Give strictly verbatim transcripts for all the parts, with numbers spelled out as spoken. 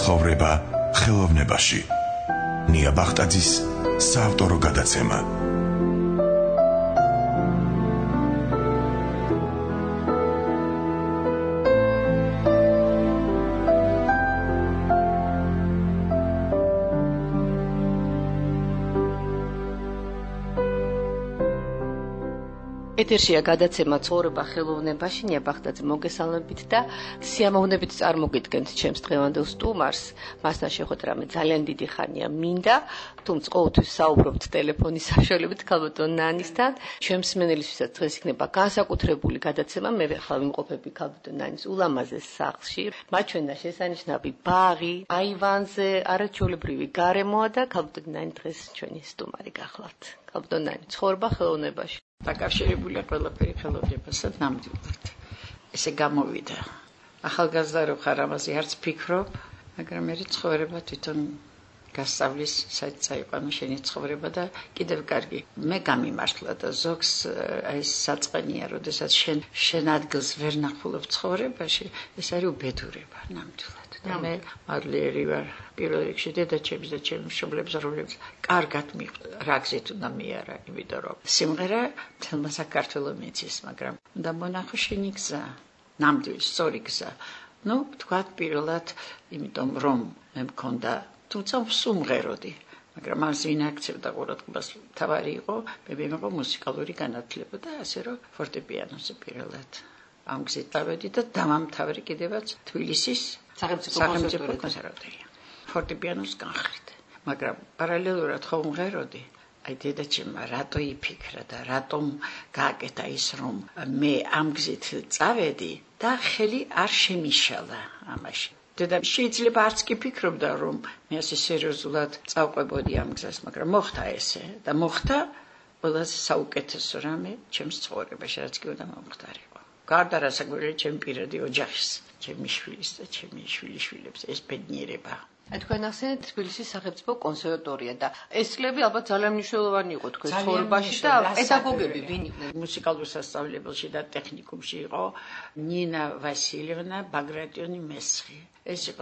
ცხოვრება ხელოვნებაში. ნია ბახტაძის საავტორო გადაცემა. ეთერშია გადაცემა ცხოვრება ხელოვნებაში. ნია ბახტაძე მოგესალმებით და სიამოვნებით წარმოგიდგენთ ჩემს დღევანდელ სტუმარს. მასთან შეხვედრა რამე ძალიან დიდი ხანია მინდა, თუმცა ყოველთვის საუბრობთ ტელეფონის საშუალებით ქალბატონ ნანისთან. ჩემს მსმენელისთვისაც დღეს იქნება განსაკუთრებული გადაცემა. მე ახლა ვიმყოფები ქალბატონ ნანის ულამაზეს სახლში. მაჩვენდა შესანიშნავი ბაღი, აივანზე არაჩვეულებრივი გარემოა და ქალბატონ ნანი დღეს ჩვენი სტუმარი გახლავთ. ქალბატონ ნანი, ცხოვრება ხელოვნებაში. დაკავშირებულია ყველაფერი ხელოვნებასთან ნამდვილად. ესე გამოვიდა. ახალგაზრდა რო ხარ, ამაზე არც ფიქრობ, მაგრამ მე ცხოვრება თვითონ გასწავლის, საერთოდ წაიყვანო შენი ცხოვრება და კიდევ კარგი. მე გამიმართლა და ზოგს აი საწყენია, როდესაც შენ შენ ადგილს ვერ ნახულობ ცხოვრებაში, ეს არის უბედურება ნამდვილად. და მე მადლიერი ვარ პირველ რიგში დედაჩემს და ჩემს მშობლებს, რომლებიც კარგად მიხვდა რა გზით უნდა მიარა, იმიტომ რომ სიმღერა თელმა საქართველოს მიცის, მაგრამ უნდა მონახო შენი გზა, ნამდვილი სწორი გზა. ну თქვა პირველად, იმიტომ რომ მე მქონდა თუმცა სუმღეროდი, მაგრამ მას ინაქცევდა ყურადღებას თავარი იყო, მე მეყო მუსიკალური განათლება და ასე რომ ფორტეპიანოზე პირველად ამ გზით დავედი და დამამთავრე კიდევაც თბილისის სახელმწიფო კონსერვატორია. ფორტეპიანოს განხრით, მაგრამ პარალელურად ხომ მღეროდი. აი დედაჩემმა რატო იფიქრა და რატომ გააკეთა ის, რომ მე ამ გზით წავედი და ხელი არ შემიშალა ამაში. დედა შეიძლება არც კი ფიქრობდა, რომ მე ასე სერიოზულად წავყვებოდი ამ გზას, მაგრამ მოხდა ესე და მოხდა ყველაზე საუკეთესო რამე ჩემს ცხოვრებაში, რაც კი უნდა მომხდარიყო. გარდა რასაკვირველია ჩემი პირადი ოჯახის, ჩემი შვილის და ჩემი შვილიშვილების ეს ბედნიერება. აი თქვენ ახსენეთ თბილისის სახელმწიფო კონსერვატორია და ეს წლები ალბათ ძალიან მნიშვნელოვანი იყო თქვენ ცხოვრებაში და პედაგოგები ვინ იყვნენ? მუსიკალურ სასწავლებელში და ტექნიკუმში იყო ნინა ვასილიევნა ბაგრატიონი მესხი. ეს იყო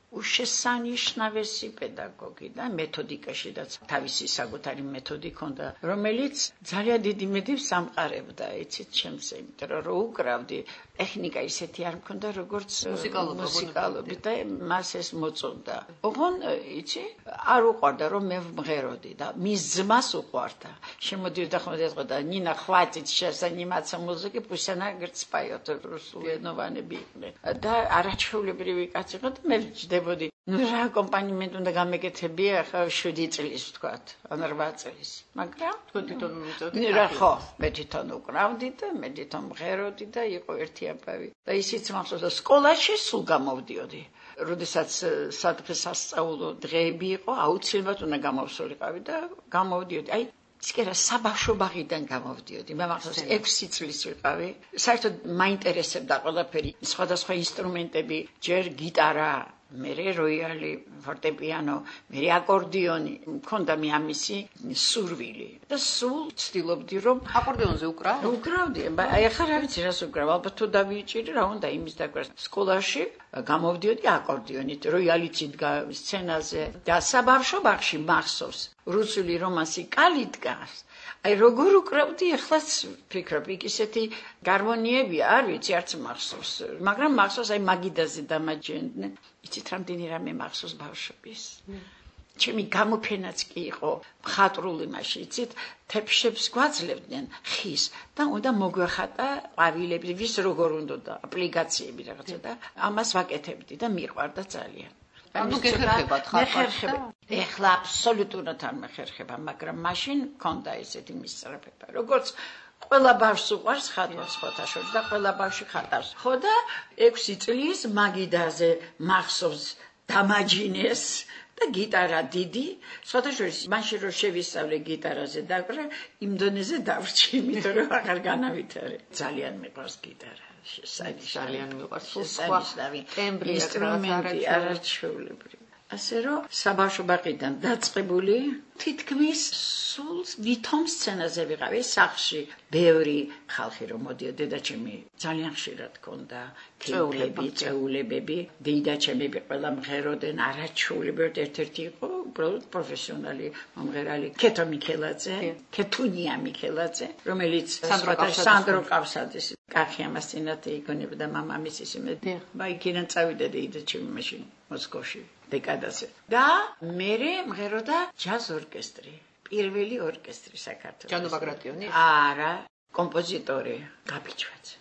უშესანიშნავესი პედაგოგი და მეთოდიკაშიდაც თავისი საკუთარი მეთოდი ჰქონდა, რომელიც ძალიან დიდი მედებს ამყარებდა, იცით ჩემზე, იმიტომ რომ უკრავდი ტექნიკა ისეთი არ მქონდა, როგორც მუსიკალობი და მას ეს მოწონდა. ოღონ იცი, არ უყვარდა რომ მე ვმღეროდი და მის ძმას უყვარდა. შემოდიოდა ხომ ეთქოდა ნინა хватит сейчас заниматься музыкой, пусть она говорит споет, რუსულენოვანები იყვნენ. და არაჩვეულებრივი კაცი იყო და მე ვჯდებოდი. ну რა აკომპანიმენტ უნდა გამეკეთებია ახლა შვიდი წლის ვთქვათ, ან რვა წლის. მაგრამ თქვენ თვითონ მიწოდით? რა ხო, მე თვითონ უკრავდი და მე თვითონ მღეროდი და იყო ერთი ამბავი. და ისიც მახსოვს და სკოლაში სულ გამოვდიოდი. როდესაც სადღე სასწავლო დღეები იყო, აუცილებლად უნდა გამოვსულიყავი და გამოვდიოდი. აი ისკერა საბავშვო ბაღიდან გამოვდიოდი. მე მახსოვს ექვსი წლის ვიყავი. საერთოდ მაინტერესებდა ყველაფერი, სხვადასხვა ინსტრუმენტები, ჯერ გიტარა, მერე როიალი, ფორტეპიანო, მერე აკორდიონი, მქონდა მე ამისი სურვილი. და სულ ვცდილობდი რომ აკორდიონზე უკრავ? უკრავდი. აი ახლა რა ვიცი რას უკრავ, ალბათ თუ დავიჭირი რა უნდა იმის დაკვრას. სკოლაში გამოვდიოდი აკორდიონით, როიალიც იდგა სცენაზე და საბავშვო ბაღში მახსოვს რუსული რომანსი კალი დგას. აი როგორ უკრავდი, ახლაც ფიქრობ, იქ ისეთი გარმონიები არ ვიცი, არც მახსოვს, მაგრამ მახსოვს აი მაგიდაზე დამაჯენდნენ. იცით რამდენი რამე მახსოვს ბავშვობის. ჩემი გამოფენაც კი იყო მხატვრული მასში, იცით, თეფშებს გვაძლევდნენ ხის და უნდა მოგვეხატა ყვავილები, ვის როგორ უნდა აპლიკაციები რაღაცა და ამას ვაკეთებდი და მიყვარდა ძალიან. ანუ გეხერხებათ ხალხს და ეხლა აბსოლუტურად არ მეხერხება, მაგრამ მაშინ მქონდა ესეთი მისწრაფება. როგორც ყველა ბავშვს უყვარს ხატვა სხვათა შორის და ყველა ბავშვი ხატავს. ხო და ექვსი წლის მაგიდაზე მახსოვს დამაჯინეს და გიტარა დიდი, სხვათა შორის მაშინ რომ შევისწავლე გიტარაზე დაკვრა, იმ დონეზე დავრჩი, იმიტომ რომ აღარ განავითარე. ძალიან მიყვარს გიტარა. ძალიან მიყვარს სხვა ტემბრი ინსტრუმენტი არაჩვეულებრივი. ასე რომ საბავშვო ბაღიდან დაწყებული თითქმის სულ ვითომ სცენაზე ვიყავი სახლში ბევრი ხალხი რომ მოდიოდა დედაჩემი ძალიან ხშირად ქონდა კეულები წეულებები დედაჩემები ყველა მღეროდნენ არაჩვეულებრივად ერთ-ერთი იყო უბრალოდ პროფესიონალი მომღერალი კეთო მიქელაძე კეთუნია მიქელაძე რომელიც სანდრო კავსაძის კახი ამას წინათ იგონებდა მამამისის იმედი მაიქიდან წავიდა დედაჩემი მაშინ მოსკოვში დეკადაზე და მე მღეროდა ჯაზ ორკესტრი პირველი ორკესტრი საქართველოს ჯანო ბაგრატიონი არა კომპოზიტორი გაბიჩვაც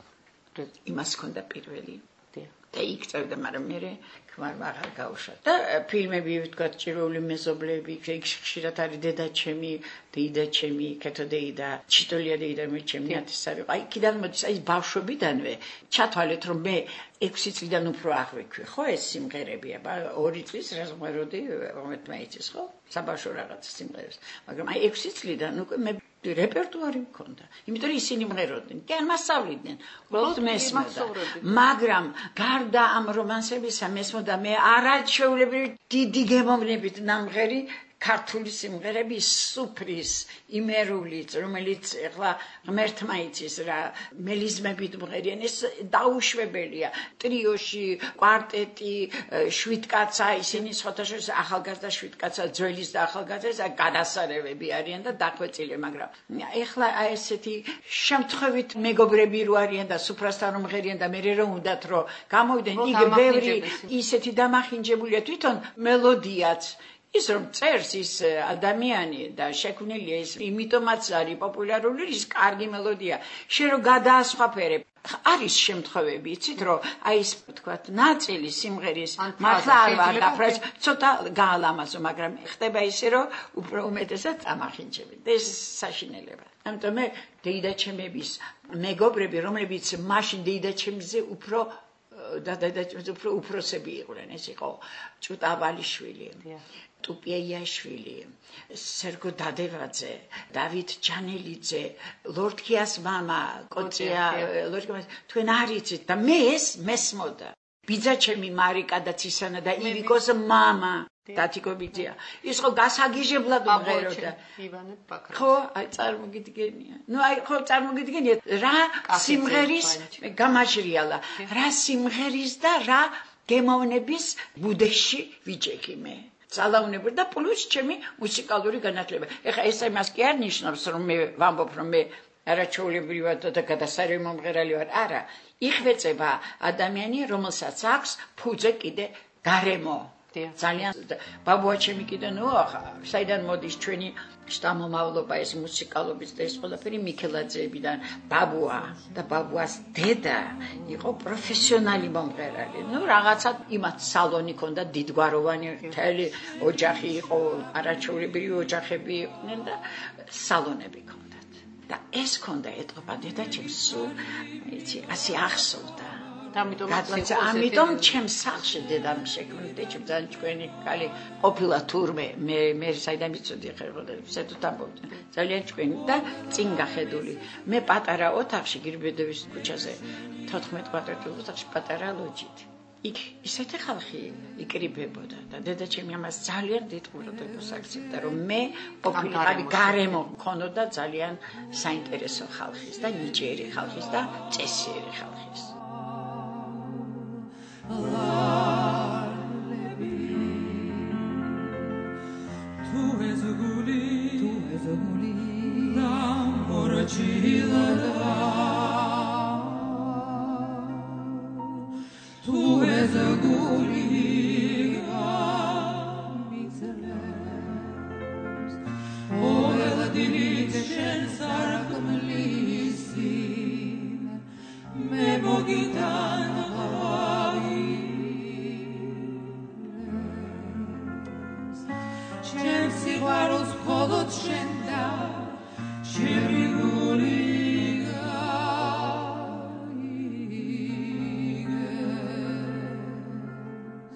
იმას ქონდა პირველი და იქ წავიდა მაგრამ მე ქმარმა აღარ გაუშვა და ფილმები ვთქვათ ჭირვეული მეზობლები იქ ხშირად არის დედაჩემი დედაჩემი კეთო დეიდა ჩიტოლია დეიდა მე ჩემი ათასარი აი კიდევ მოდის აი ბავშვობიდანვე ჩათვალეთ რომ მე ექვსი წლიდან უფრო აღვიქვი ხო ეს სიმღერები აბა ორი წლის რაზმეროდი მომეთმეიცის ხო საბავშვო რაღაც სიმღერებს მაგრამ აი ექვსი წლიდან უკვე მე რეპერტუარი მქონდა იმიტომ რომ ისინი მღეროდნენ კი არ მასწავლიდნენ უბრალოდ მესმოდა მაგრამ გარდა ამ რომანსებისა მესმოდა მე არაჩვეულებრივი დიდი გემოვნებით ნამღერი ქართული სიმღერები სუფრის იმერულიც რომელიც ახლა ღმერთმა იცის რა მელიზმებით მღერიან ეს დაუშვებელია ტრიოში კვარტეტი შვიდკაცა ისინი სხვათაშორის ახალგაზრდა შვიდკაცა ძველის და ახალგაზრდა გადასარევები არიან და დახვეწილი მაგრამ ახლა ესეთი შემთხვევით მეგობრები რო არიან და სუფრასთან რომ მღერიან და მე რომ უნდათ რომ გამოვიდნენ იქ ბევრი ისეთი დამახინჯებულია თვითონ მელოდიაც ის რომ წერს ის ადამიანი და შექმნილია ის იმიტომაც არის პოპულარული ის კარგი მელოდია შენ რომ გადაასხვაფერებ არის შემთხვევები იცით რომ აი ეს თქვათ ნაწილი სიმღერის მართლა არ ვარ დაფრეს ცოტა გაალამაზო მაგრამ ხდება ისე რომ უფრო უმეტესად ამახინჯები და ეს საშინელება ამიტომ მე დედაჩემების მეგობრები რომლებიც მაშინ დედაჩემზე უფრო და დედაჩემზე უფრო უფროსები იყვნენ ეს იყო ჭუტა ავალიშვილი ტუპიეიაშვილი, სერგო დადევაძე, დავით ჯანელიძე, ლორდქიას მამა, კოწია, ლორდქიას თქვენ არიცით და მე ეს მესმოდა. ბიძაჩემი მარიკა და ცისანა და ივიკოს მამა, დათიკო ბიძია. ის ხო გასაგიჟებლად მღეროდა. ივანე ბაქრაძე. ხო, აი წარმოგიდგენია. ნუ აი ხო წარმოგიდგენია რა სიმღერის გამაჟრიალა, რა სიმღერის და რა გემოვნების ბუდეში ვიჭექი მე. ძალაუნებრი და პლუს ჩემი მუსიკალური განათლება. ეხლა ეს იმას კი არ ნიშნავს რომ მე ვამბობ რომ მე არაჩვეულებრივად და გადასარევი მომღერალი ვარ. არა, იხვეწება ადამიანი რომელსაც აქვს ფუძე კიდე გარემო. ძალიან ბაბუაჩემი კიდე ნუ საიდან მოდის ჩვენი შთამომავლობა ეს მუსიკალობის და ეს ყველაფერი მიქელაძეებიდან ბაბუა და ბაბუას დედა იყო პროფესიონალი მომღერალი. ნუ რაღაცა იმათ სალონი ქონდა დიდგვაროვანი მთელი ოჯახი იყო არაჩვეულებრივი ოჯახები იყვნენ და სალონები ქონდათ. და ეს ქონდა ეტყობა დედაჩემს სულ იცი ასე ახსოვდა. ამიტომ ჩემს სახლში დედამ შექმნიდა ჩემ ძალიან ჭკვიანი კალი ყოფილა თურმე მე მე საიდან ვიცოდი ხერხო და საერთოდ ამბობდნენ ძალიან ჭკვიანი და წინ გახედული მე პატარა ოთახში გირბედოვის ქუჩაზე თოთხმეტ კვადრატულ ოთახში პატარა ლოჯით იქ ისეთი ხალხი იკრიბებოდა და დედაჩემი ამას ძალიან დიდ ყურადღებას აქცევდა რომ მე ყოფილიყავი გარემო მქონოდა ძალიან საინტერესო ხალხის და ნიჭიერი ხალხის და წესიერი ხალხის Tu és o guli, tu és o guli, l'amorcila tu és o guli, amixeles, o ela dinite shen sarkamlisi, me bogitan Чем сигварус холод шенда, чем игулига иге.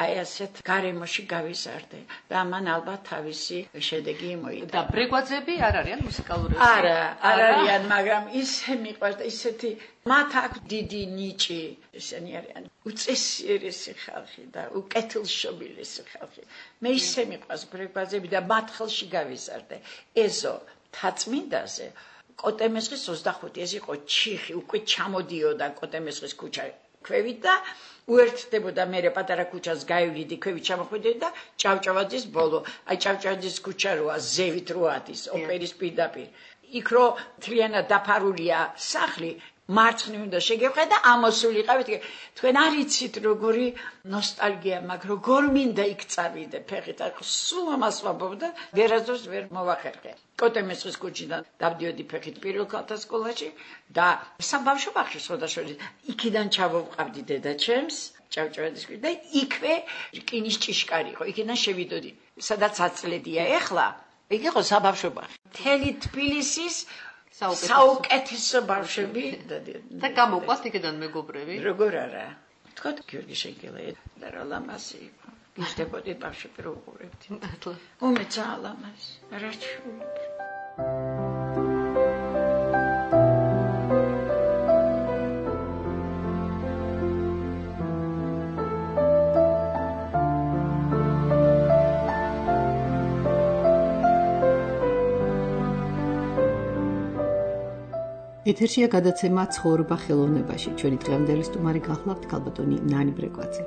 აი ასეთ გარემოში გავიზარდე და მან ალბათ თავისი შედეგი მოიტანა. და ბრეგვაძეები არ არიან მუსიკალური? არა, არ არიან, მაგრამ ისე მიყვარს და ისეთი მათ აქვს დიდი ნიჭი, ისინი არიან უწესიერესი ხალხი და უკეთილშობილესი ხალხი. მე ისე მიყვარს ბრეგვაძეები და მათ ხელში გავიზარდე. ეზო თაწმინდაზე კოტემესხის ოცდახუთი ეს იყო ჩიხი, უკვე ჩამოდიოდა კოტემესხის ქუჩა ქვევით და უერთდებოდა მე პატარა ქუჩას გაივლიდი ქვევით ჩამოხვიდე და ჭავჭავაძის ბოლო. აი ჭავჭავაძის ქუჩა როა ზევით როადის ოპერის პირდაპირ. იქ რო თლიანად დაფარულია სახლი მარცხნივ უნდა შეგეხვდე და ამოსულიყავით. თქვენ არ იცით როგორი ნოსტალგია მაქვს, როგორ მინდა იქ წავიდე ფეხით. სულ ამას ვაბობდა, ვერასდროს ვერ მოვახერხე. კოტემესხის ქუჩიდან დავდიოდი ფეხით პირველ ქალთა სკოლაში და საბავშვო ბაღში სხდაშორი. იქიდან ჩავოვყავდი დედაჩემს, ჭავჭავაძის და იქვე რკინის ჭიშკარი იყო. იქიდან შევიდოდი. სადაც აწლედია ეხლა, იქ იყო საბავშვო ბაღი. მთელი თბილისის საუკეთესო ბავშვები და გამოყვათ იქიდან მეგობრები? როგორ არა. თქვა გიორგი შენკელაია და რა ლამაზი იყო. გიждდებოდი ბავშვები რო უყურებდი. უმეცა ლამაზი. რა ჩული. ეთერშია გადაცემა ცხოვრება ხელოვნებაში. ჩვენი დღევანდელი სტუმარი გახლავთ ქალბატონი ნანი ბრეგვაძე.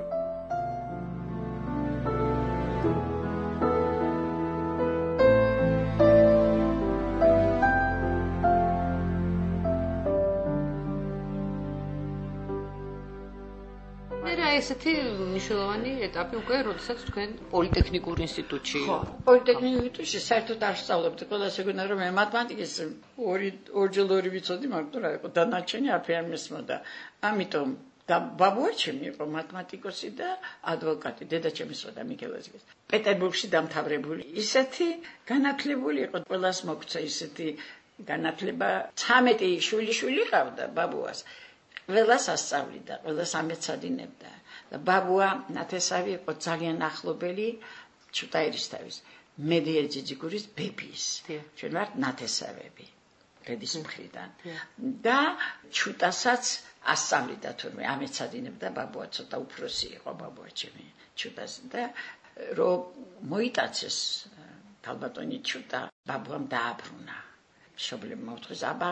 ესეთი მნიშვნელოვანი ეტაპი უკვე, როდესაც თქვენ პოლიტექნიკურ ინსტიტუტში. ხო, პოლიტექნიკურ ინსტიტუტში საერთოდ არ სწავლობდი. ყველას ეგონა რომ მე მათემატიკის ორი ორჯერ ორი ვიცოდი, მაგრამ რა იყო დანარჩენი არაფერ მესმოდა. ამიტომ და ბაბუაჩემი იყო მათემატიკოსი და ადვოკატი, დედაჩემის როდა მიქელაძის. პეტერბურგში დამთავრებული. ისეთი განათლებული იყო, ყველას მოგცა ისეთი განათლება. ცამეტი შვილი შვილი ყავდა ბაბუას. ყველას ასწავლიდა, ყველას ამეცადინებდა. და ბაბუა ნათესავი იყო ძალიან ახლობელი ჩუტაერისთავის მედია ჯიჯიგურის ბებიის. ჩვენ ვართ ნათესავები რედის მხრიდან. და ჩუტასაც ასწავლიდა თურმე ამეცადინებდა ბაბუა ცოტა უფროსი იყო ბაბუაჩემი ჩუტას და რომ მოიტაცეს ქალბატონი ჩუტა ბაბუამ დააბრუნა. შობლებ მოუთხეს აბა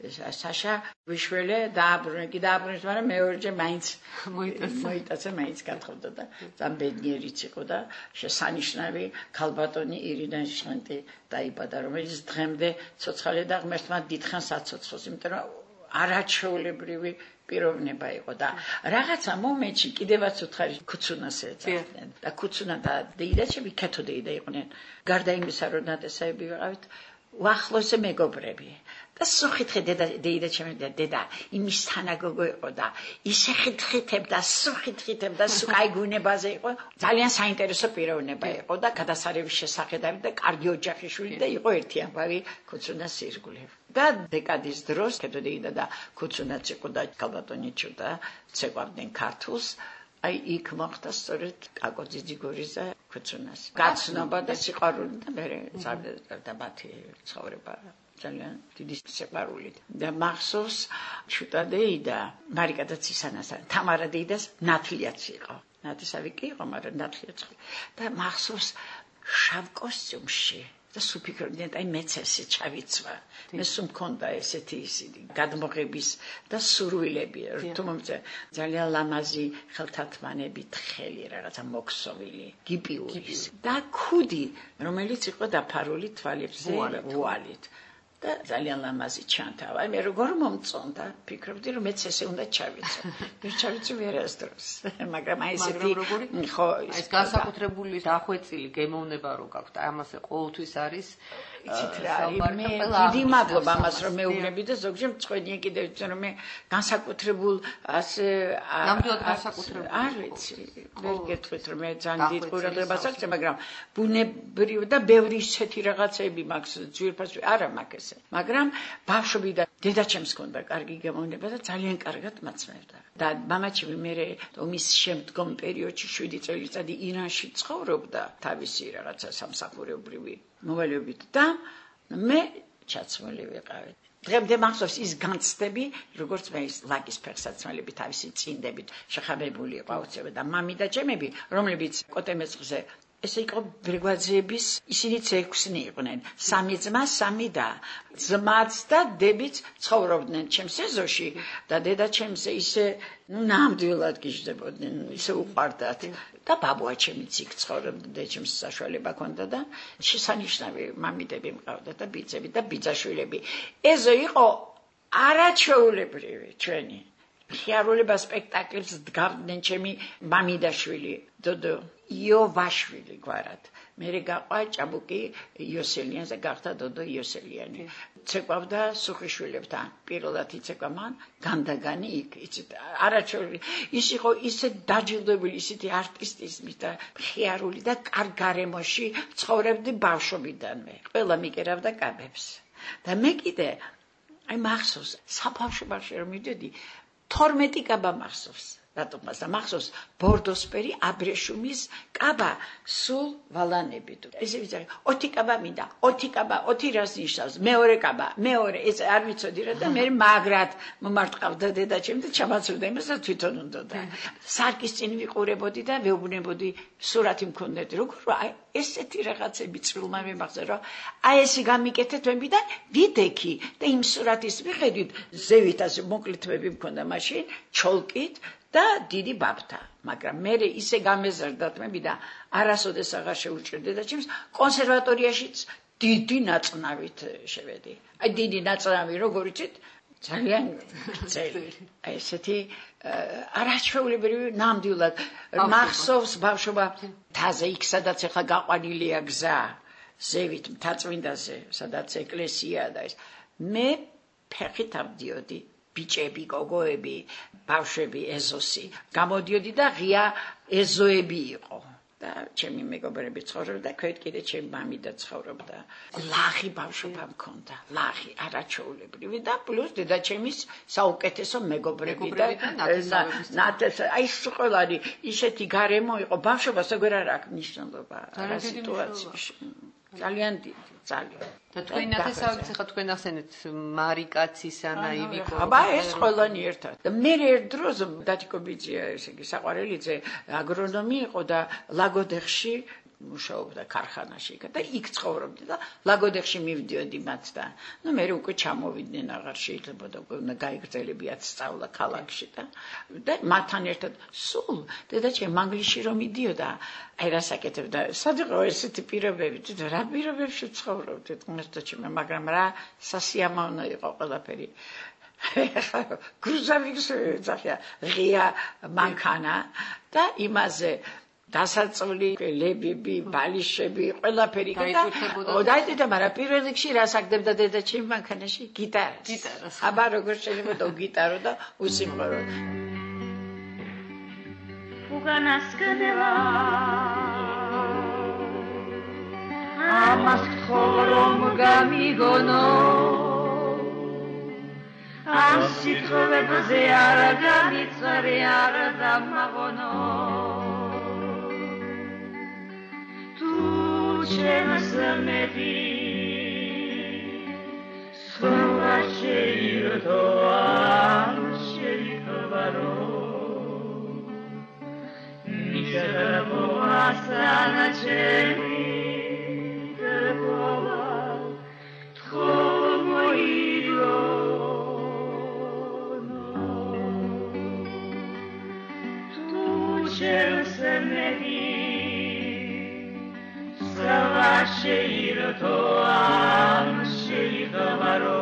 საშა ვიშველე დააბრუნე კი დააბრუნეს მაგრამ მეორჯერ მაინც მოიტაცა მაინც გათხოვდა და ძალიან ბედნიერიც იყო და შესანიშნავი ქალბატონი ირინა ჟღენტი დაიბადა რომელიც დღემდე ცოცხალი და ღმერთმა დიდხანს აცოცხლოს იმიტომ რომ არაჩვეულებრივი პიროვნება იყო და რაღაცა მომენტში კიდევაც უთხარი ქუცუნას ეძახდნენ და ქუცუნა და დეიდაჩები ქეთო დეიდა იყვნენ გარდა იმისა რომ ნათესავები ვიყავით უახლოესი მეგობრები და სუხითხე დედა დეიდაჩემი და დედა იმის თანაგოგო იყო და ისე ხითხითებდა სუხითხითებდა სუკაი გუნებაზე იყო ძალიან საინტერესო პიროვნება იყო და გადასარევის შესახედავი და კარგი ოჯახის შვილი და იყო ერთი ამბავი ქუცუნას ირგვლივ და დეკადის დროს ქეთო დეიდა და ქუცუნაც იყო და ქალბატონი ჩუტა ცეკვავდნენ ქართულს აი იქ მოხდა სწორედ კაკო ჯიჯიგურიზე ქუცუნას გაცნობა და სიყვარული და მე წავიდა მათი ცხოვრება ძალიან დიდი სიყვარული და მახსოვს ჩუტა დეიდა მარიკა და ცისანასთან თამარა დეიდას ნათლიაც იყო ნათლისავი კი იყო მაგრამ ნათლიაც და მახსოვს შავ კოსტიუმში და სუფიქრობდი და აი მეც ესე ჩავიცვა მე სულ მქონდა ესეთი ისინი გადმოღების და სურვილები თუმცა ძალიან ლამაზი ხელთათმანები თხელი რაღაცა მოქსოვილი გიპიურის და ქუდი რომელიც იყო დაფარული თვალებზე ვუალით და ძალიან ლამაზი ჩანთავა აი მე როგორ მომწონდა ფიქრობდი რომ მეც ესე უნდა ჩავიცვა ვერ ჩავიცვი ვერასდროს მაგრამ აი ესეთი ხო ეს განსაკუთრებული დახვეწილი გემოვნება რო გაქვთ ამაზე ყოველთვის არის იცით რა მე დიდი მადლობა ამას რომ მეუბნები და ზოგჯერ მწყვენია კიდევ იცი რომ მე განსაკუთრებულ ასე ნამდვილად განსაკუთრებული არ ვიცი ვერ გეტყვით რომ მე ძალიან დიდ ყურადღებას აქვს მაგრამ ბუნებრივ და ბევრი ისეთი რაღაცები მაქვს ძვირფასი არა მაქვს მაგრამ ბავშვობიდან დედაჩემს ჰქონდა კარგი გამოვნება და ძალიან კარგად მაცმევდა. და მამაჩემი მე ომის შემდგომ პერიოდში შვიდი წელიწადი ირანში ცხოვრობდა თავისი რაღაცა სამსახურებრივი მოვალეობით და მე ჩაცმული ვიყავი. დღემდე მახსოვს ის განცდები, როგორც მე ის ლაკის ფეხსაცმელები თავისი წინდებით შეხამებული იყო აუცილებლად და მამი და ჩემები, რომლებიც კოტემეცხრზე ესე იყო ბრიგაძეების, ისინიც ექვსნი იყვნენ, სამი ძმა, სამი და ძმაც და დებიც ცხოვრობდნენ ჩემს ეზოში და დედაჩემზე ისე ნამდვილად გიждდებოდნენ, ისე უყვარდათ და ბაბუაჩემიც იქ ცხოვრობდა, დედაჩემს საშუალება ჰქონდა და შესანიშნავი მამიდები მყავდა და ბიძები და ბიძაშვილები. ეზო იყო არაჩვეულებრივი ჩვენი. ხიარულება სპექტაკლებს დგავდნენ ჩემი მამი და შვილი, დოდო იოვაშვილი გვარად. მერე გაყვა ჭაბუკი იოსელიანს და გახდა დოდო იოსელიანი. ცეკვავდა სუხიშვილებთან. პირველად იცეკვა მან განდაგანი იქ, იცით, არაჩვეული. ის იყო ისე დაჯილდოებული, ისეთი არტისტიზმით და ხიარული და კარგ გარემოში ცხოვრებდი ბავშვობიდანვე. ყველა მიკერავდა კაბებს. და მე კიდე აი მახსოვს, საბავშვობაში რომ მივდიოდი, თორმეტი კაბა მახსოვს. რატომ მას და მახსოვს ბორდოსფერი აბრეშუმის კაბა სულ ვალანებით. ესე ვიცი, ოთხი კაბა მინდა, ოთხი კაბა, ოთხი რას ნიშნავს? მეორე კაბა, მეორე, ეს არ ვიცოდი რა და მე მაგრად მომარტყავდა დედაჩემ და ჩამაცვდა იმას და თვითონ უნდოდა. სარკის წინ ვიყურებოდი და ვეუბნებოდი, სურათი მქონდეთ, როგორ აი ესეთი რაღაცები წყვილმა მიმახსა რომ აი ესე გამიკეთეთ ვემბიდან ვიდექი და იმ სურათის მიხედვით ზევით ასე მოკლითმები მქონდა მაშინ ჩოლკით და დიდი ბაბთა, მაგრამ მე ისე გამეზარდა თმები და არასოდეს აღარ შეუჭირდა და ჩემს კონსერვატორიაშიც დიდი ნაწნავით შევედი. აი დიდი ნაწნავი როგორ იცით? ძალიან გრძელი. აი ესეთი არაჩვეულებრივი ნამდვილად მახსოვს ბავშვობა თაზე იქ სადაც ახლა გაყვანილია გზა ზევით მთაწმინდაზე, სადაც ეკლესია და ეს. მე ფეხით ავდიოდი ბიჭები, გოგოები, ბავშვები, ეზოსი. გამოდიოდი და ღია ეზოები იყო. და ჩემი მეგობრები ცხოვრობდა, ქვეთ კიდე ჩემი მამი და ცხოვრობდა. ლაღი ბავშვობა მქონდა, ლაღი, არაჩვეულებრივი და პლუს დედაჩემის საუკეთესო მეგობრები და ნათესავების. აი ყველანი ისეთი გარემო იყო, ბავშვობა საგვარ არ აქვს მნიშვნელობა რა სიტუაციაში. ძალიან დიდი, ძალიან. და თქვენ ნათესავებს ხა თქვენ ახსენეთ მარიკაცის ანა ივიკო. აბა ეს ყველანი ერთად. და მე ერთ დროს დათიკობიძია, ესე იგი საყვარელიძე აგრონომი იყო და ლაგოდეხში მუშაობდა ქარხანაში და იქ ცხოვრობდა და ლაგოდეხში მივდიოდი მათთან. ნუ მე უკვე ჩამოვიდნენ, აღარ შეიძლება და უნდა გაიგრძელებიათ სწავლა ქალაქში და და მათთან ერთად სულ დედაჩემ მანგლისში რომ მიდიოდა, აი რა საკეთებდა, სად იყო ესეთი პირობები, რა პირობებში ცხოვრობდით ღმერთოჩიმე, მაგრამ რა სასიამოვნო იყო ყველაფერი. გრუზავიკს ეძახია ღია მანქანა და იმაზე დასაწოლი ლებები, ბალიშები, ყველაფერი და დაიწყდა, მაგრამ პირველ რიგში რა საკდებდა დედაჩემ მანქანაში? გიტარას. გიტარას. აბა როგორ შეიძლება გიტარო და უსიმღერო. უგანასკნელა ამას ხორომ გამიგონო ამ სიტყვებზე არ გამიწრე არ დამაღონო შემსმედი სხვა შეირთო არ შეიხვარო მისერბო ასანაჩემი დეკოვა თხომოიდო თუ შემსმედი Sheirto am sheitavaro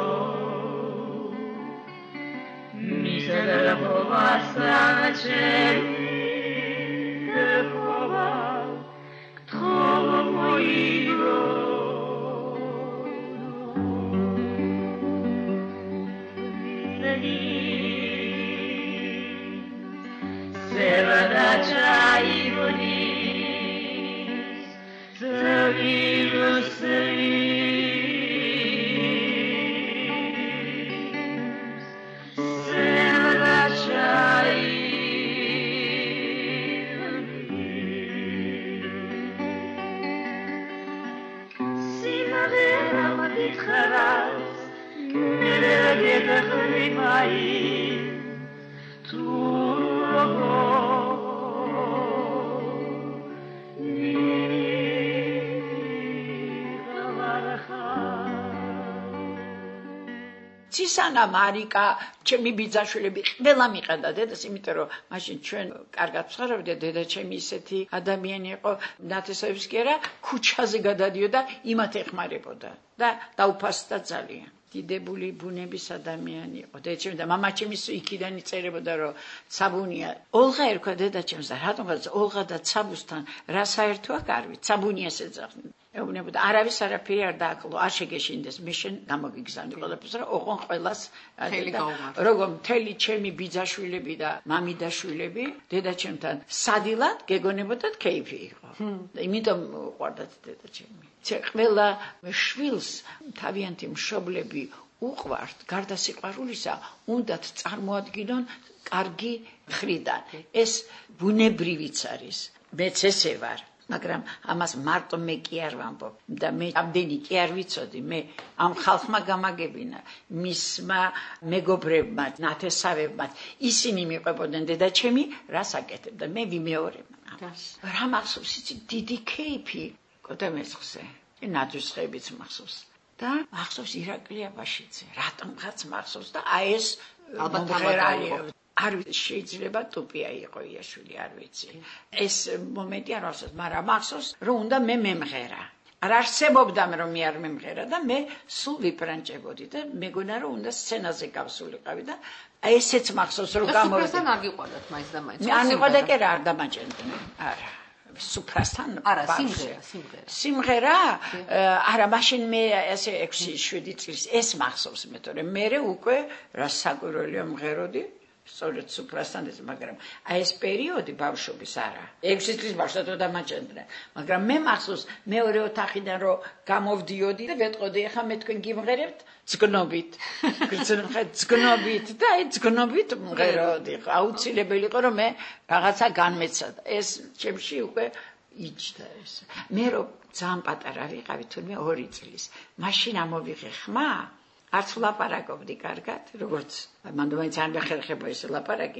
Misera povasa chemi pova Trovo moido Sevada chaivoni ხარავს მერეგეთ ხმაი თუ ცისანა მარიკა ჩემი ბიძაშვილები ყველა მიყიდა დედას, იმიტომ რომ მაშინ ჩვენ კარგად ვცხოვრობდით, დედა ჩემი ისეთი ადამიანი იყო, ნათესავებს კი არა, ქუჩაზე გადადიოდა, იმათ ეხმარებოდა და დაუფასდა ძალიან. დიდებული ბუნების ადამიანი იყო. დედა ჩემი და მამა ჩემი იქიდან იწერებოდა, რომ საბუნია. ოლღა ერქვა დედა ჩემს და რატომღაც ოლღა და ცაბუსთან რა საერთოა კარვით, საბუნიას ეძახდნენ. ეუბნებოდა არავის არაფერი არ დააკლო, არ შეგეშინდეს, მე შენ გამოგიგზავნი ყველაფერს, რომ ოღონ ყველას როგორ მთელი ჩემი ბიძაშვილები და მამიდაშვილები დედა ჩემთან სადილად გეგონებოდათ, კეიფი იყო. იმიტომ უყვარდათ დედა ჩემი. ყველა შვილს თავიანთი მშობლები უყვართ, გარდა სიყვარულისა, უნდათ წარმოადგინონ კარგი მხრიდან. ეს ბუნებრივიც არის. მეც ესე ვარ. მაგრამ ამას მარტო მე კი არ ვამბობ და მე ამდენი კი არ ვიცოდი, მე ამ ხალხმა გამაგებინა, მისმა მეგობრებმა, ნათესავებმა, ისინი მიყვებოდნენ დედა ჩემი, რას აკეთებდა, მე ვიმეორებდა. რა მახსოვს, იცი, დიდი კეიფი კოდამესხზე, ნაძვისხეებიც მახსოვს და მახსოვს ირაკლი აბაშიძე, რატომღაც მახსოვს და აი ეს ალბათ ამაგალია. არ შეიძლება ტუპია იყო იაშვილი, არ ვიცი. ეს მომენტი არ მახსოვს, მაგრამ მახსოვს, რომ უნდა მე მემღერა. არ არსებობდა რომ მე არ მემღერა და მე სულ ვიპრანჭებოდი და მეგონა რომ უნდა სცენაზე გავსულიყავი და ესეც მახსოვს რომ გამოვიდა. სუფრასთან არ გიყვარდათ მაინც და მაინც. მე არ მიყვარდა კი რა არ დამაჭერდნენ. არა. სუფრასთან არა, სიმღერა, სიმღერა. სიმღერა? არა, მაშინ მე ესე ექვსი შვიდი წლის ეს მახსოვს მე, თორემ მე უკვე რა საკვირველია მღეროდი. სწორედ სუფრასთან ეს, მაგრამ აი ეს პერიოდი ბავშვობის არა. ექვსი წლის ბავშვად დამაჭერდნენ. მაგრამ მე მახსოვს მეორე ოთახიდან რომ გამოვდიოდი და ვეტყოდი, ეხა მე თქვენ გიმღერებთ ძგნობით. გრძნობით, ძგნობით და აი ძგნობით მღეროდი. აუცილებელი იყო რომ მე რაღაცა განმეცადა. ეს ჩემში უკვე იჯდა ეს. მე რომ ძალიან პატარა ვიყავი, თურმე ორი წლის. მაშინ ამოვიღე ხმა. არც ვლაპარაკობდი კარგად, როგორც მანდ-მაინც არ მეხერხება ეს ლაპარაკი.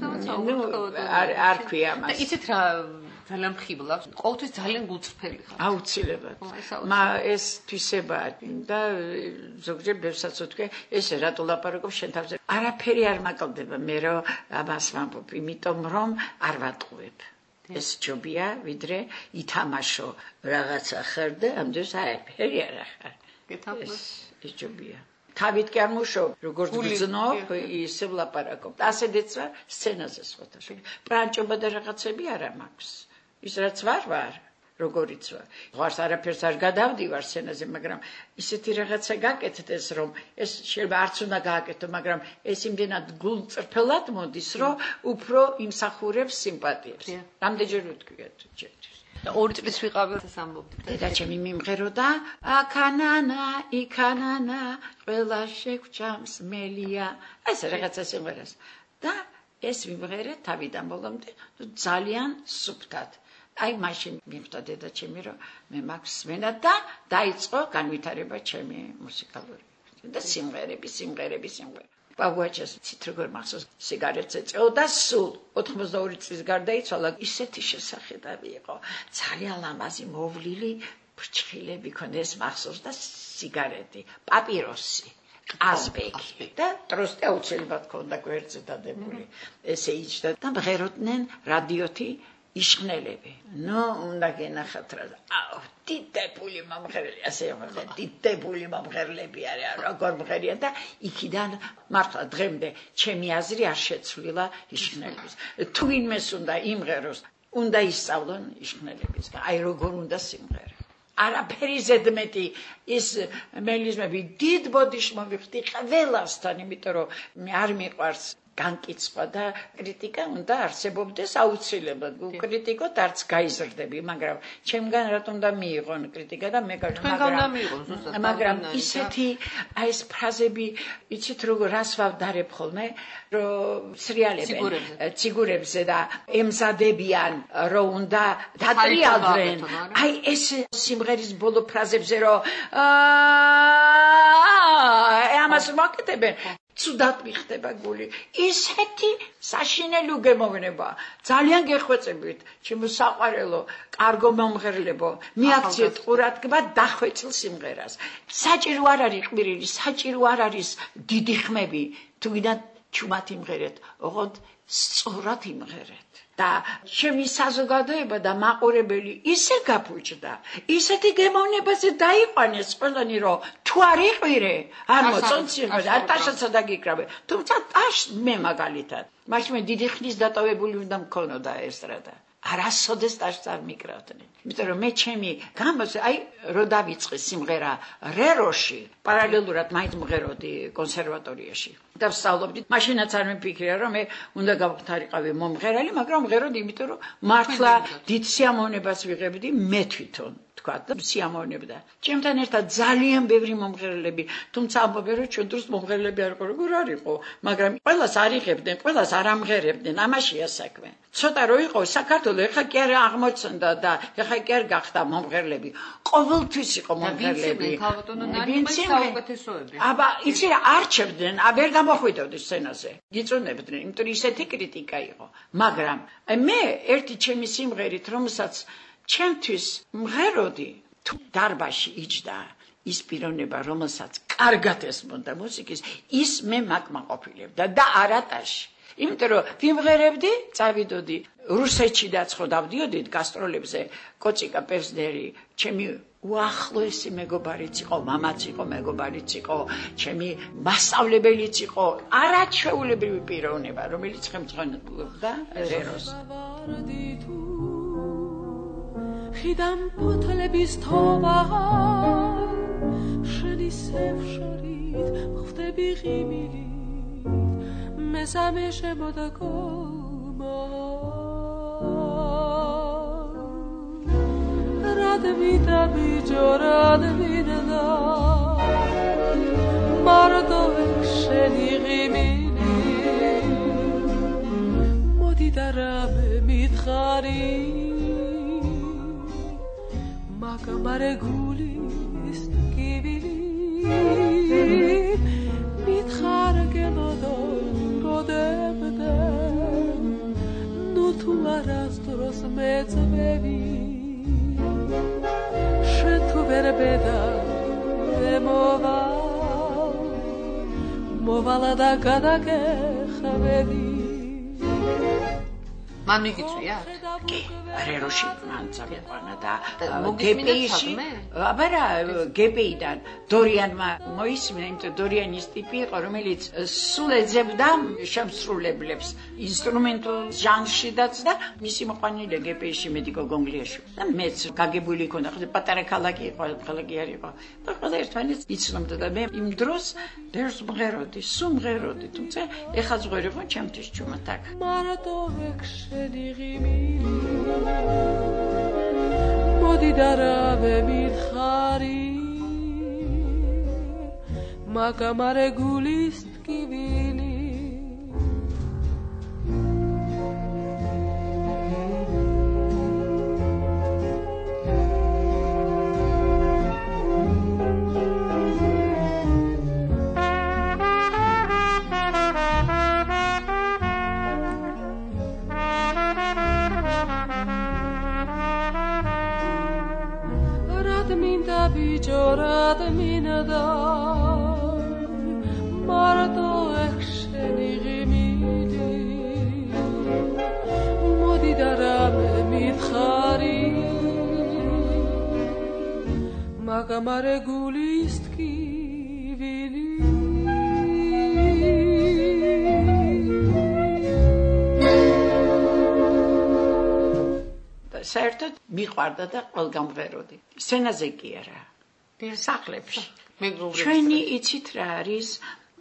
არ არ ქვია მას. და იცით რა ძალიან მხიბლავს, ყოველთვის ძალიან გულწრფელი ხარ. აუცილებლად. მა ეს თვისება და ზოგჯერ ბევრსაც ვთქვი, ესე რატო ლაპარაკობ შენ თავზე? არაფერი არ მაკლდება მე რომ ამას ვამბობ, იმიტომ რომ არ ვატყუებ. ეს ჯობია, ვიდრე ითამაშო რაღაცა ხერდე, ამდენს არაფერი არ ახარ. ეს ეს ჯობია. თავით კი არ მუშაობ, როგორც გძნობ, ისე ვლაპარაკობ. ასედაც ვარ სცენაზე სხვათა. პრანჭობა და რაღაცები არა მაქვს. ის რაც ვარ ვარ, როგორიც ვარ. ვარს არაფერს არ გადავდივარ სცენაზე, მაგრამ ისეთი რაღაცა გაკეთდეს, რომ ეს შეიძლება არც უნდა გააკეთო, მაგრამ ეს იმდენად გულწრფელად მოდის, რომ უფრო იმსახურებს სიმპათიებს. რამდენჯერ ვთქვია ჯერ. და ორი წლის ვიყავი ეს ამბობდი. დედა ჩემი მიმღეროდა, აქანანა, იქანანა, ყველა შეგვჭამს მელია. ეს რაღაცა სიმღერას. და ეს მიმღერე თავიდან ბოლომდე ძალიან სუფთად. აი მაშინ მიხვდა დედა ჩემი რომ მე მაქვს სმენა და დაიწყო განვითარება ჩემი მუსიკალური. და სიმღერები, სიმღერები, სიმღერები. ბაბუაჩას ცით როგორ მახსოვს, სიგარეტს ეწეოდა სულ ოთხმოცდაორი წლის გარდაიცვალა. ისეთი შესახედავი იყო, ძალიან ლამაზი მოვლილი ფრჩხილები ქონდა, ეს მახსოვს და სიგარეტი, პაპიროსი, ყაზბეგი და ტროსტი აუცილებლად ქონდა გვერდზე დადებული. ესე იჯდა და მღეროდნენ რადიოთი იშხნელები. ნუ უნდა გენახათ რა. აუ, დიდებული მომღერლები, ასე ამბობენ, დიდებული მომღერლები არიან, როგორ მღერიან და იქიდან მართლა დღემდე ჩემი აზრი არ შეცვლილა იშხნელების. თუ ვინმეს უნდა იმღეროს, უნდა ისწავლონ იშხნელებისგან. აი როგორ უნდა სიმღერა. არაფერი ზედმეტი ის მელიზმები დიდ ბოდიშ მოვიხდი ყველასთან, იმიტომ რომ მე არ მიყვარს განკიცხვა და კრიტიკა უნდა არსებობდეს აუცილებლად. კრიტიკოთ არც გაიზრდები, მაგრამ ჩემგან რატომ და მიიღონ კრიტიკა და მე მაგრამ მაგრამ ისეთი აი ეს ფრაზები იცით როგორ რას ვავდარებ ხოლმე რომ სრიალებენ ციგურებზე და ემზადებიან რომ უნდა დატრიალდნენ აი ეს სიმღერის ბოლო ფრაზებზე რომ აა ამას მოკეთებენ ცუდად მიხდება გული ისეთი საშინელი უგემოვნება ძალიან გეხვეწებით ჩემო საყვარელო კარგო მომღერლებო მიაქციეთ ყურადღება დახვეწილ სიმღერას საჭირო არ არის ყვირილი საჭირო არ არის დიდი ხმები თუ გინდათ ჩუმად იმღერეთ ოღონდ სწორად იმღერეთ და ჩემი საზოგადოება და მაყურებელი ისე გაფუჭდა ისეთი გემოვნებაზე დაიყვანეს ყველანი რომ თუ არ იყვირე არ მოწონციე არ ტაშაცა დაგიკრავე თუმცა ტაშ მე მაგალითად მაშინ მე დიდი ხნის დატოვებული უნდა მქონოდა ესტრადა არასოდეს ტაშს არ მიკრავდნენ იმიტომ რომ მე ჩემი გამოსე აი რო დავიწყე სიმღერა რეროში პარალელურად მაინც მღეროდი კონსერვატორიაში და ვსწავლობდი მაშინაც არ მიფიქრია რომ მე უნდა გავხდარიყავი მომღერალი მაგრამ მღეროდი იმიტომ რომ მართლა დიდ სიამოვნებას ვიღებდი მე თვითონ თქვა და სიამოვნებდა ჩემთან ერთად ძალიან ბევრი მომღერლები თუმცა ამბობენ რომ ჩვენ დროს მომღერლები არ ყო როგორ არ იყო მაგრამ ყველას არ იღებდნენ ყველას არ ამღერებდნენ ამაშია საქმე ცოტა რო იყო საქართველოს ეხა კი არ აღმოცენდა და ეხა კი არ გახდა მომღერლები ყოველთვის იყო მომღერლები აბა იცი არჩევდნენ აბერ გამოხვიდოდი სცენაზე გიწონებდნენ იმიტომ რომ ისეთი კრიტიკა იყო მაგრამ მე ერთი ჩემი სიმღერით რომელსაც ჩემთვის მღეროდი თუ დარბაში იჯდა ის პიროვნება რომელსაც კარგად ესმოდა მუსიკის ის მე მაგ მაყოფილებდა და არატაში იმიტომ რომ ვიმღერებდი წავიდოდი რუსეთშიდაც ხო დავდიოდით გასტროლებზე კოწიკა პევზნერი ჩემი უახლოესი მეგობარიც იყო მამაც იყო მეგობარიც იყო ჩემი მასწავლებელიც იყო არაჩვეულებრივი პიროვნება რომელიც ხელმძღვანელობდა რეროს ხიდამ ფოთლების თოვა შენი სევშორით ხვდები ღიმილით მესამე შემოდაგომა რადმიდა ბიჯო რადმიდა მარტო შენი ღიმილით მოდი და რამე მითხარი მაგამარე გულის კიბილი მითხარ გემოდო როდებდე ნუ თუ არასდროს მეწვევი შენ თუ ვერ ბედა მოვალ მოვალა და გადაგეხმები მან მიგიწვიათ? კი, რეროში მან წავიყვანა და გეპეიში, აბარა გეპეიდან დორიანმა მოისმინა, იმიტომ დორიანის ტიპი იყო, რომელიც სულ ეძებდა შემსრულებლებს ინსტრუმენტულ ჟანრშიდაც და მისი მოყვანილია გეპეიში მედიკო გონგლიაში. და მეც გაგებული იქნა, ხო პატარა ქალაქი იყო, ქალაქი არ იყო. და ყველა ერთმანეთს იცნობდა და მე იმ დროს ბევრს მღეროდი, სულ მღეროდი, თუმცა ეხლა ზღერი ხო ჩემთვის ჩუმად აქ. მარტო შენი ღიმილი მოდი და რამე მითხარი მაგამარე გულის ტკივილი Bijorat minada marto eksheni gimidi modi darame mitkhari magamare gulistki vili საერთოდ მიყვარდა და ყველგან მღეროდი. სცენაზე კი არა. სახლებში. ჩვენი იცით რა არის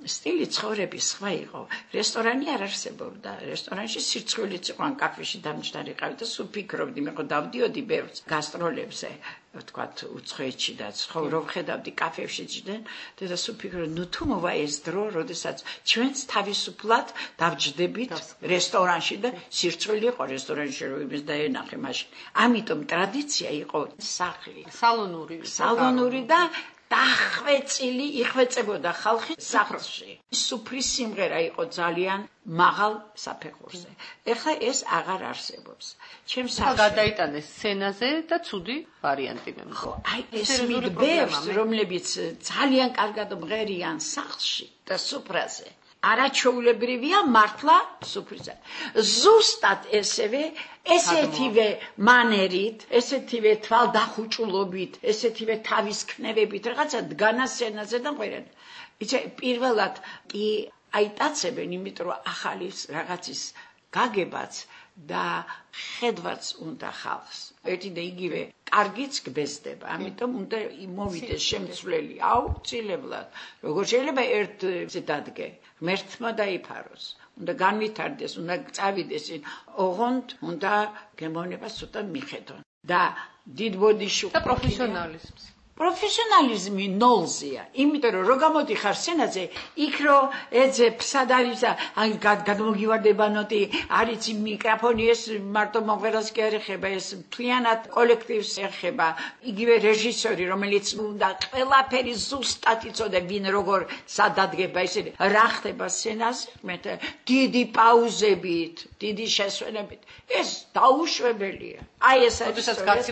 სტილი ცხოვრების სხვა იყო. რესტორანი არ არსებობდა. რესტორანში სირცხვილიც იყო, ან კაფეში დამჯდარიყავი და სულ ფიქრობდი, მე ხო დავდიოდი ბევრს გასტროლებზე, ვთქვათ, უცხოეთში და ცხოვრობ ხედავდი კაფეებში ჯდნენ და სულ ფიქრობდი, ნუ თუ მოვა ეს დრო, როდესაც ჩვენც თავისუფლად დავჯდებით რესტორანში და სირცხვილი იყო რესტორანში, რომ იმის დაენახე მაშინ. ამიტომ ტრადიცია იყო სახლი, სალონური, სალონური და დახვეწილი იხვეწებოდა ხალხი სახლში. სუფრის სიმღერა იყო ძალიან მაღალ საფეხურზე. ეხლა ეს აღარ არსებობს. ჩემს სახლში გადაიტანეს სცენაზე და ცუდი ვარიანტი მე მგონი. აი ეს მიდბევს, რომლებიც ძალიან კარგად მღერიან სახლში და სუფრაზე. არაჩვეულებრივია მართლა სუფრაზე. ზუსტად ესევე ესეთივე მანერით, ესეთივე თვალდახუჭულობით, ესეთივე თავის ქნებებით რაღაცა დგანა სცენაზე და მღერიან. იცი, პირველად კი აიტაცებენ, იმიტომ რომ ახალი რაღაცის გაგებაც და ხედვაც უნდა ხალხს. ერთი და იგივე კარგიც გბეზდება, ამიტომ უნდა მოვიდეს შემცვლელი აუცილებლად. როგორ შეიძლება ერთზე დადგე, ღმერთმა დაიფაროს. უნდა განვითარდეს, უნდა წავიდეს, ოღონდ უნდა გემოვნებას ცოტა მიხედონ. და დიდ ბოდიში და პროფესიონალიზმს. პროფესიონალიზმი ნოლზეა, იმიტომ რომ რო გამოდიხარ სცენაზე, იქ რო ეძებ სადავის, აი გადმოგივარდება ნოტი, არის მიკროფონი, ეს მარტო მომღერალს კი არ ეხება, ეს მთლიანად კოლექტივს ეხება. იგივე რეჟისორი, რომელიც უნდა ყველაფერი ზუსტად იცოდე, ვინ როგორ სადადგება, ესე რა ხდება სცენაზე, მეტ დიდი პაუზებით, დიდი შესვენებით. ეს დაუშვებელია. აი ეს არის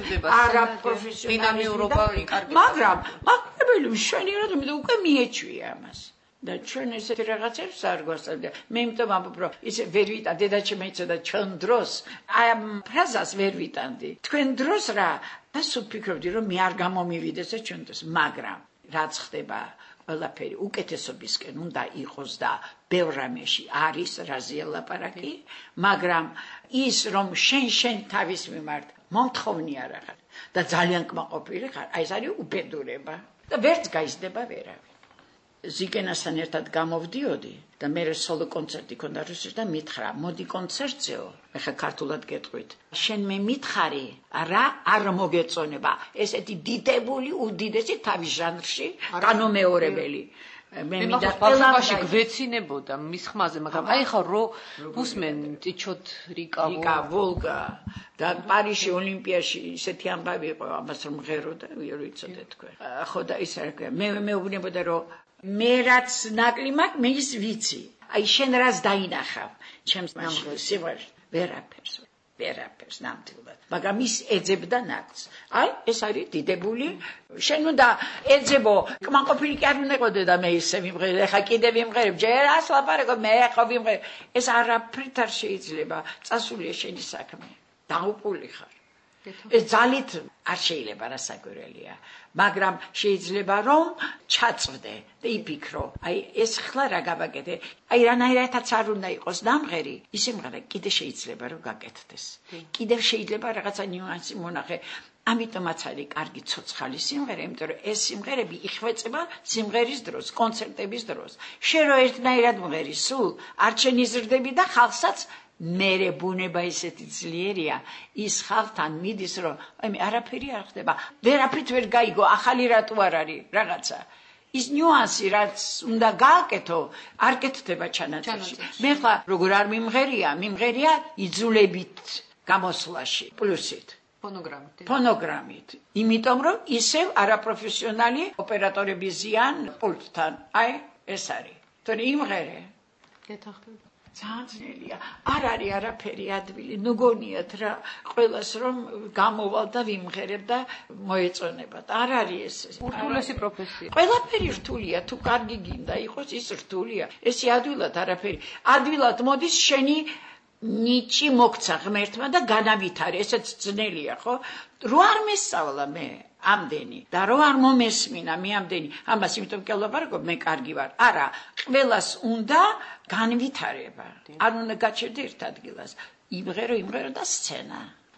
არაპროფესიონალურობა კარგი. მაგრამ მაგრებელი მშვენიერად უკვე მიეჩვია ამას. და ჩვენ ესეთი რაღაცებს არ გვასწავლია. მე იმიტომ ამბობ, რომ ისე ვერ ვიტან, დედაჩემი იცოდა ჩვენ დროს, აი ამ ფრაზას ვერ ვიტანდი. თქვენ დროს რა, და სულ ფიქრობდი, რომ მე არ გამომივიდეს ჩვენ დროს, მაგრამ რაც ხდება ყველაფერი უკეთესობისკენ უნდა იყოს და ბევრ რამეში არის რაზეა ლაპარაკი, მაგრამ ის რომ შენ შენ თავის მიმართ მომთხოვნია რაღაც და ძალიან კმაყოფილი ხარ, აი ეს არის უბედურება და ვერც გაიზრდება ვერავინ. ზიგენასთან ერთად გამოვდიოდი და მე სოლო კონცერტი ქონდა რუსეთში და მითხრა, მოდი კონცერტზეო, ეხლა ქართულად გეტყვით. შენ მე მითხარი, რა არ მოგეწონება, ესეთი დიდებული, უდიდესი თავის ჟანრში, განუმეორებელი. მე მინდა ყველაფერში გვეცინებოდა მის ხმაზე, მაგრამ აი ხა რო უსმენ ტიჩოთ რიკა რიკა ვოლგა და პარიზში ოლიმპიაში ისეთი ამბავი იყო, ამას რომ მღეროდა, ვერ ვიცოდე თქვენ. ხო და ის არ ქვია. მე მეუბნებოდა რომ მე რაც ნაკლი მაქვს, მე ის ვიცი. აი შენ რას დაინახავ, ჩემს სიმღერაში ვერაფერს. ვერაფერს ნამდვილად. მაგრამ ის ეძებდა ნაკს. აი, ეს არის დიდებული. შენ უნდა ეძებო, კმაყოფილი კი არ უნდა იყოდე და მე ისე ვიმღერე, ეხა კიდე ვიმღერებ, ჯერ ას ლაპარაკობ, მე ხო ვიმღერებ. ეს არაფრით არ შეიძლება. წასულია შენი საქმე. დაუპული ხარ. ეს ძალით არ შეიძლება რასაკვირველია. მაგრამ შეიძლება რომ ჩაწვდე და იფიქრო, აი ეს ხლა რა გავაკეთე, აი რანაირადაც არ უნდა იყოს დამღერი, ისე მღერა კიდე შეიძლება რომ გაკეთდეს. კიდევ შეიძლება რაღაცა ნიუანსი მონახე. ამიტომაც არის კარგი ცოცხალი სიმღერა, იმიტომ რომ ეს სიმღერები იხვეწება სიმღერის დროს, კონცერტების დროს. შენ რო ერთნაირად მღერი, სულ არჩენ იზრდები და ხალხსაც მერე ბუნება ისეთი ძლიერია, ის ხალხთან მიდის, რომ აი მე არაფერი არ ხდება, ვერაფრით ვერ გაიგო, ახალი რატო არ არის რაღაცა. ის ნიუანსი რაც უნდა გააკეთო, არ კეთდება ჩანაწერში. მე ხლა როგორ არ მიმღერია, მიმღერია იძულებით გამოსვლაში, პლუსით ფონოგრამით. ფონოგრამით. იმიტომ რომ ისევ არაპროფესიონალი ოპერატორები ზიან პულტთან. აი ეს არის. თორე იმღერე. გეთახმები. ძალიან ძნელია. არ არის არაფერი ადვილი. ნუ გონიათ რა, ყველას რომ გამოვალ და ვიმღერებ და მოეწონებათ. არ არის ეს. ურთულესი პროფესია. ყველაფერი რთულია, თუ კარგი გინდა იყოს, ის რთულია. ესე ადვილად არაფერი. ადვილად მოდის შენი ნიჭი მოგცა ღმერთმა და განავითარე, ესეც ძნელია, ხო? რო არ მესწავლა მე ამდენი და რო არ მომესმინა მე ამდენი, ამას იმიტომ კი ვლაპარაკობ, მე კარგი ვარ. არა, ყველას უნდა განვითარება. არ უნდა გაჩერდე ერთ ადგილას. იმღერო, იმღერო და სცენა.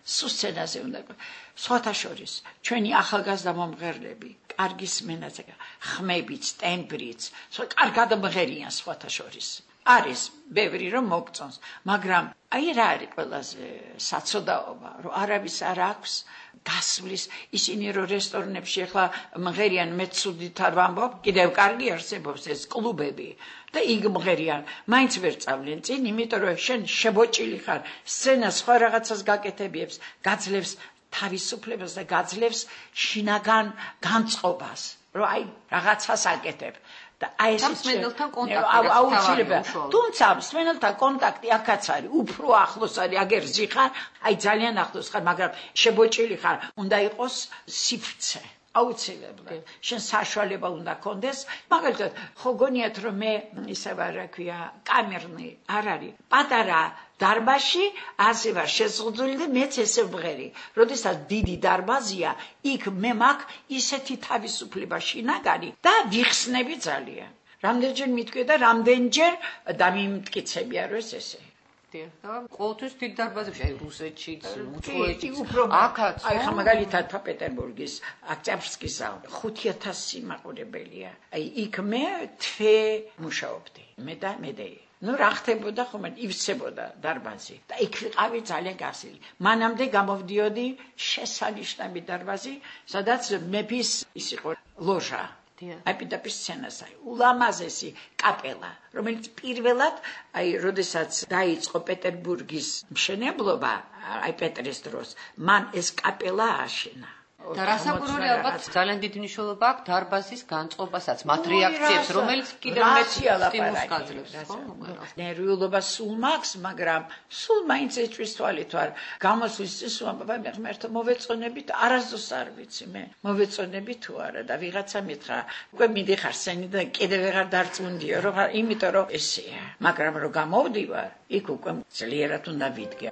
სუსცენაზე უნდა სხვათა შორის ჩვენი ახალგაზრდა მომღერლები კარგი სმენაზე ხმებით ტემბრით სხვა კარგად მღერიან სხვათა შორის არის ბევრი რომ მოგწონს მაგრამ აი რა არის ყველაზე საცოდაობა რომ არავის არ აქვს გასვლის ისინი რომ რესტორნებში ახლა მღერიან მე ცუდით არ ვამბობ კიდევ კარგი არსებობს ეს კლუბები და იქ მღერიან მაინც ვერ წავლენ წინ იმიტომ რომ შენ შებოჭილი ხარ სცენა სხვა რაღაცას გაკეთებიებს გაძლევს თავისუფლებას და გაძლევს შინაგან განწყობას რომ აი რაღაცას აკეთებ და აი ეს მსმენელთან კონტაქტი აუცილებლად თუმცა მსმენელთან კონტაქტი აქაც არის უფრო ახლოს არის აგერ ზიხარ აი ძალიან ახლოს ხარ მაგრამ შებოჭილი ხარ უნდა იყოს სიფრთხე აუცილებლად შენ საშუალება უნდა კონდეს მაგალითად ხო გონიათ რომ მე ისე რა ქვია კამერნი არ არის პატარა დარბაზში ასე ვარ შეზღუდული და მეც ესე ვღერი როდესაც დიდი დარბაზია იქ მე მაქვს ისეთი თავისუფლება შინაგანი და ვიხსნები ძალიან რამდენჯერ მიტყვი და რამდენჯერ დამიმტკიცებია რომ ეს ესე და ყოველთვის დიდ დარბაზებში აი რუსეთშიც უცხოეთში აქაც აი ხა მაგალითად პეტერბურგის ოქტიაბრსკის ზალი ხუთი ათასი სიმაყურებელია აი იქ მე თვე მუშაობდი მე და მედეი ну რა ხდებოდა ხომ ივსებოდა დარბაზი და იქ ვიყავი ძალიან გასილი მანამდე გამოვდიოდი შესანიშნავი დარბაზი სადაც მეფის ის იყო ლოჟა აი პირდაპირ სცენას აი ულამაზესი კაპელა რომელიც პირველად აი როდესაც დაიწყო პეტერბურგის მშენებლობა აი პეტრეს დროს მან ეს კაპელა ააშენა და რასაკვირველია ალბათ ძალიან დიდი მნიშვნელობა აქვს დარბაზის განწყობასაც მათ რეაქციებს რომელიც კიდევ მეტ სტიმულს გაძლევს ხო ნერვიულობა სულ მაქვს მაგრამ სულ მაინც ეჭვის თვალით ვარ გამოსვლის წინ ვამბობ მე ღმერთო მოვეწონებით არასდროს არ ვიცი მე მოვეწონები თუ არა და ვიღაცა მითხრა უკვე მიდიხარ სცენიდან და კიდევ ვეღარ დარწმუნდიო რომ იმიტომ რომ ესეა მაგრამ რომ გამოვდივარ იქ უკვე ძლიერად უნდა ვიდგე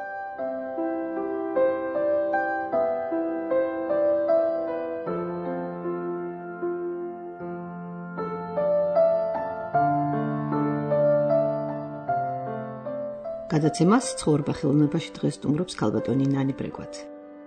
გადაცემას ცხოვრება ხელოვნებაში დღეს სტუმრობს ქალბატონი ნანი ბრეგვაძე.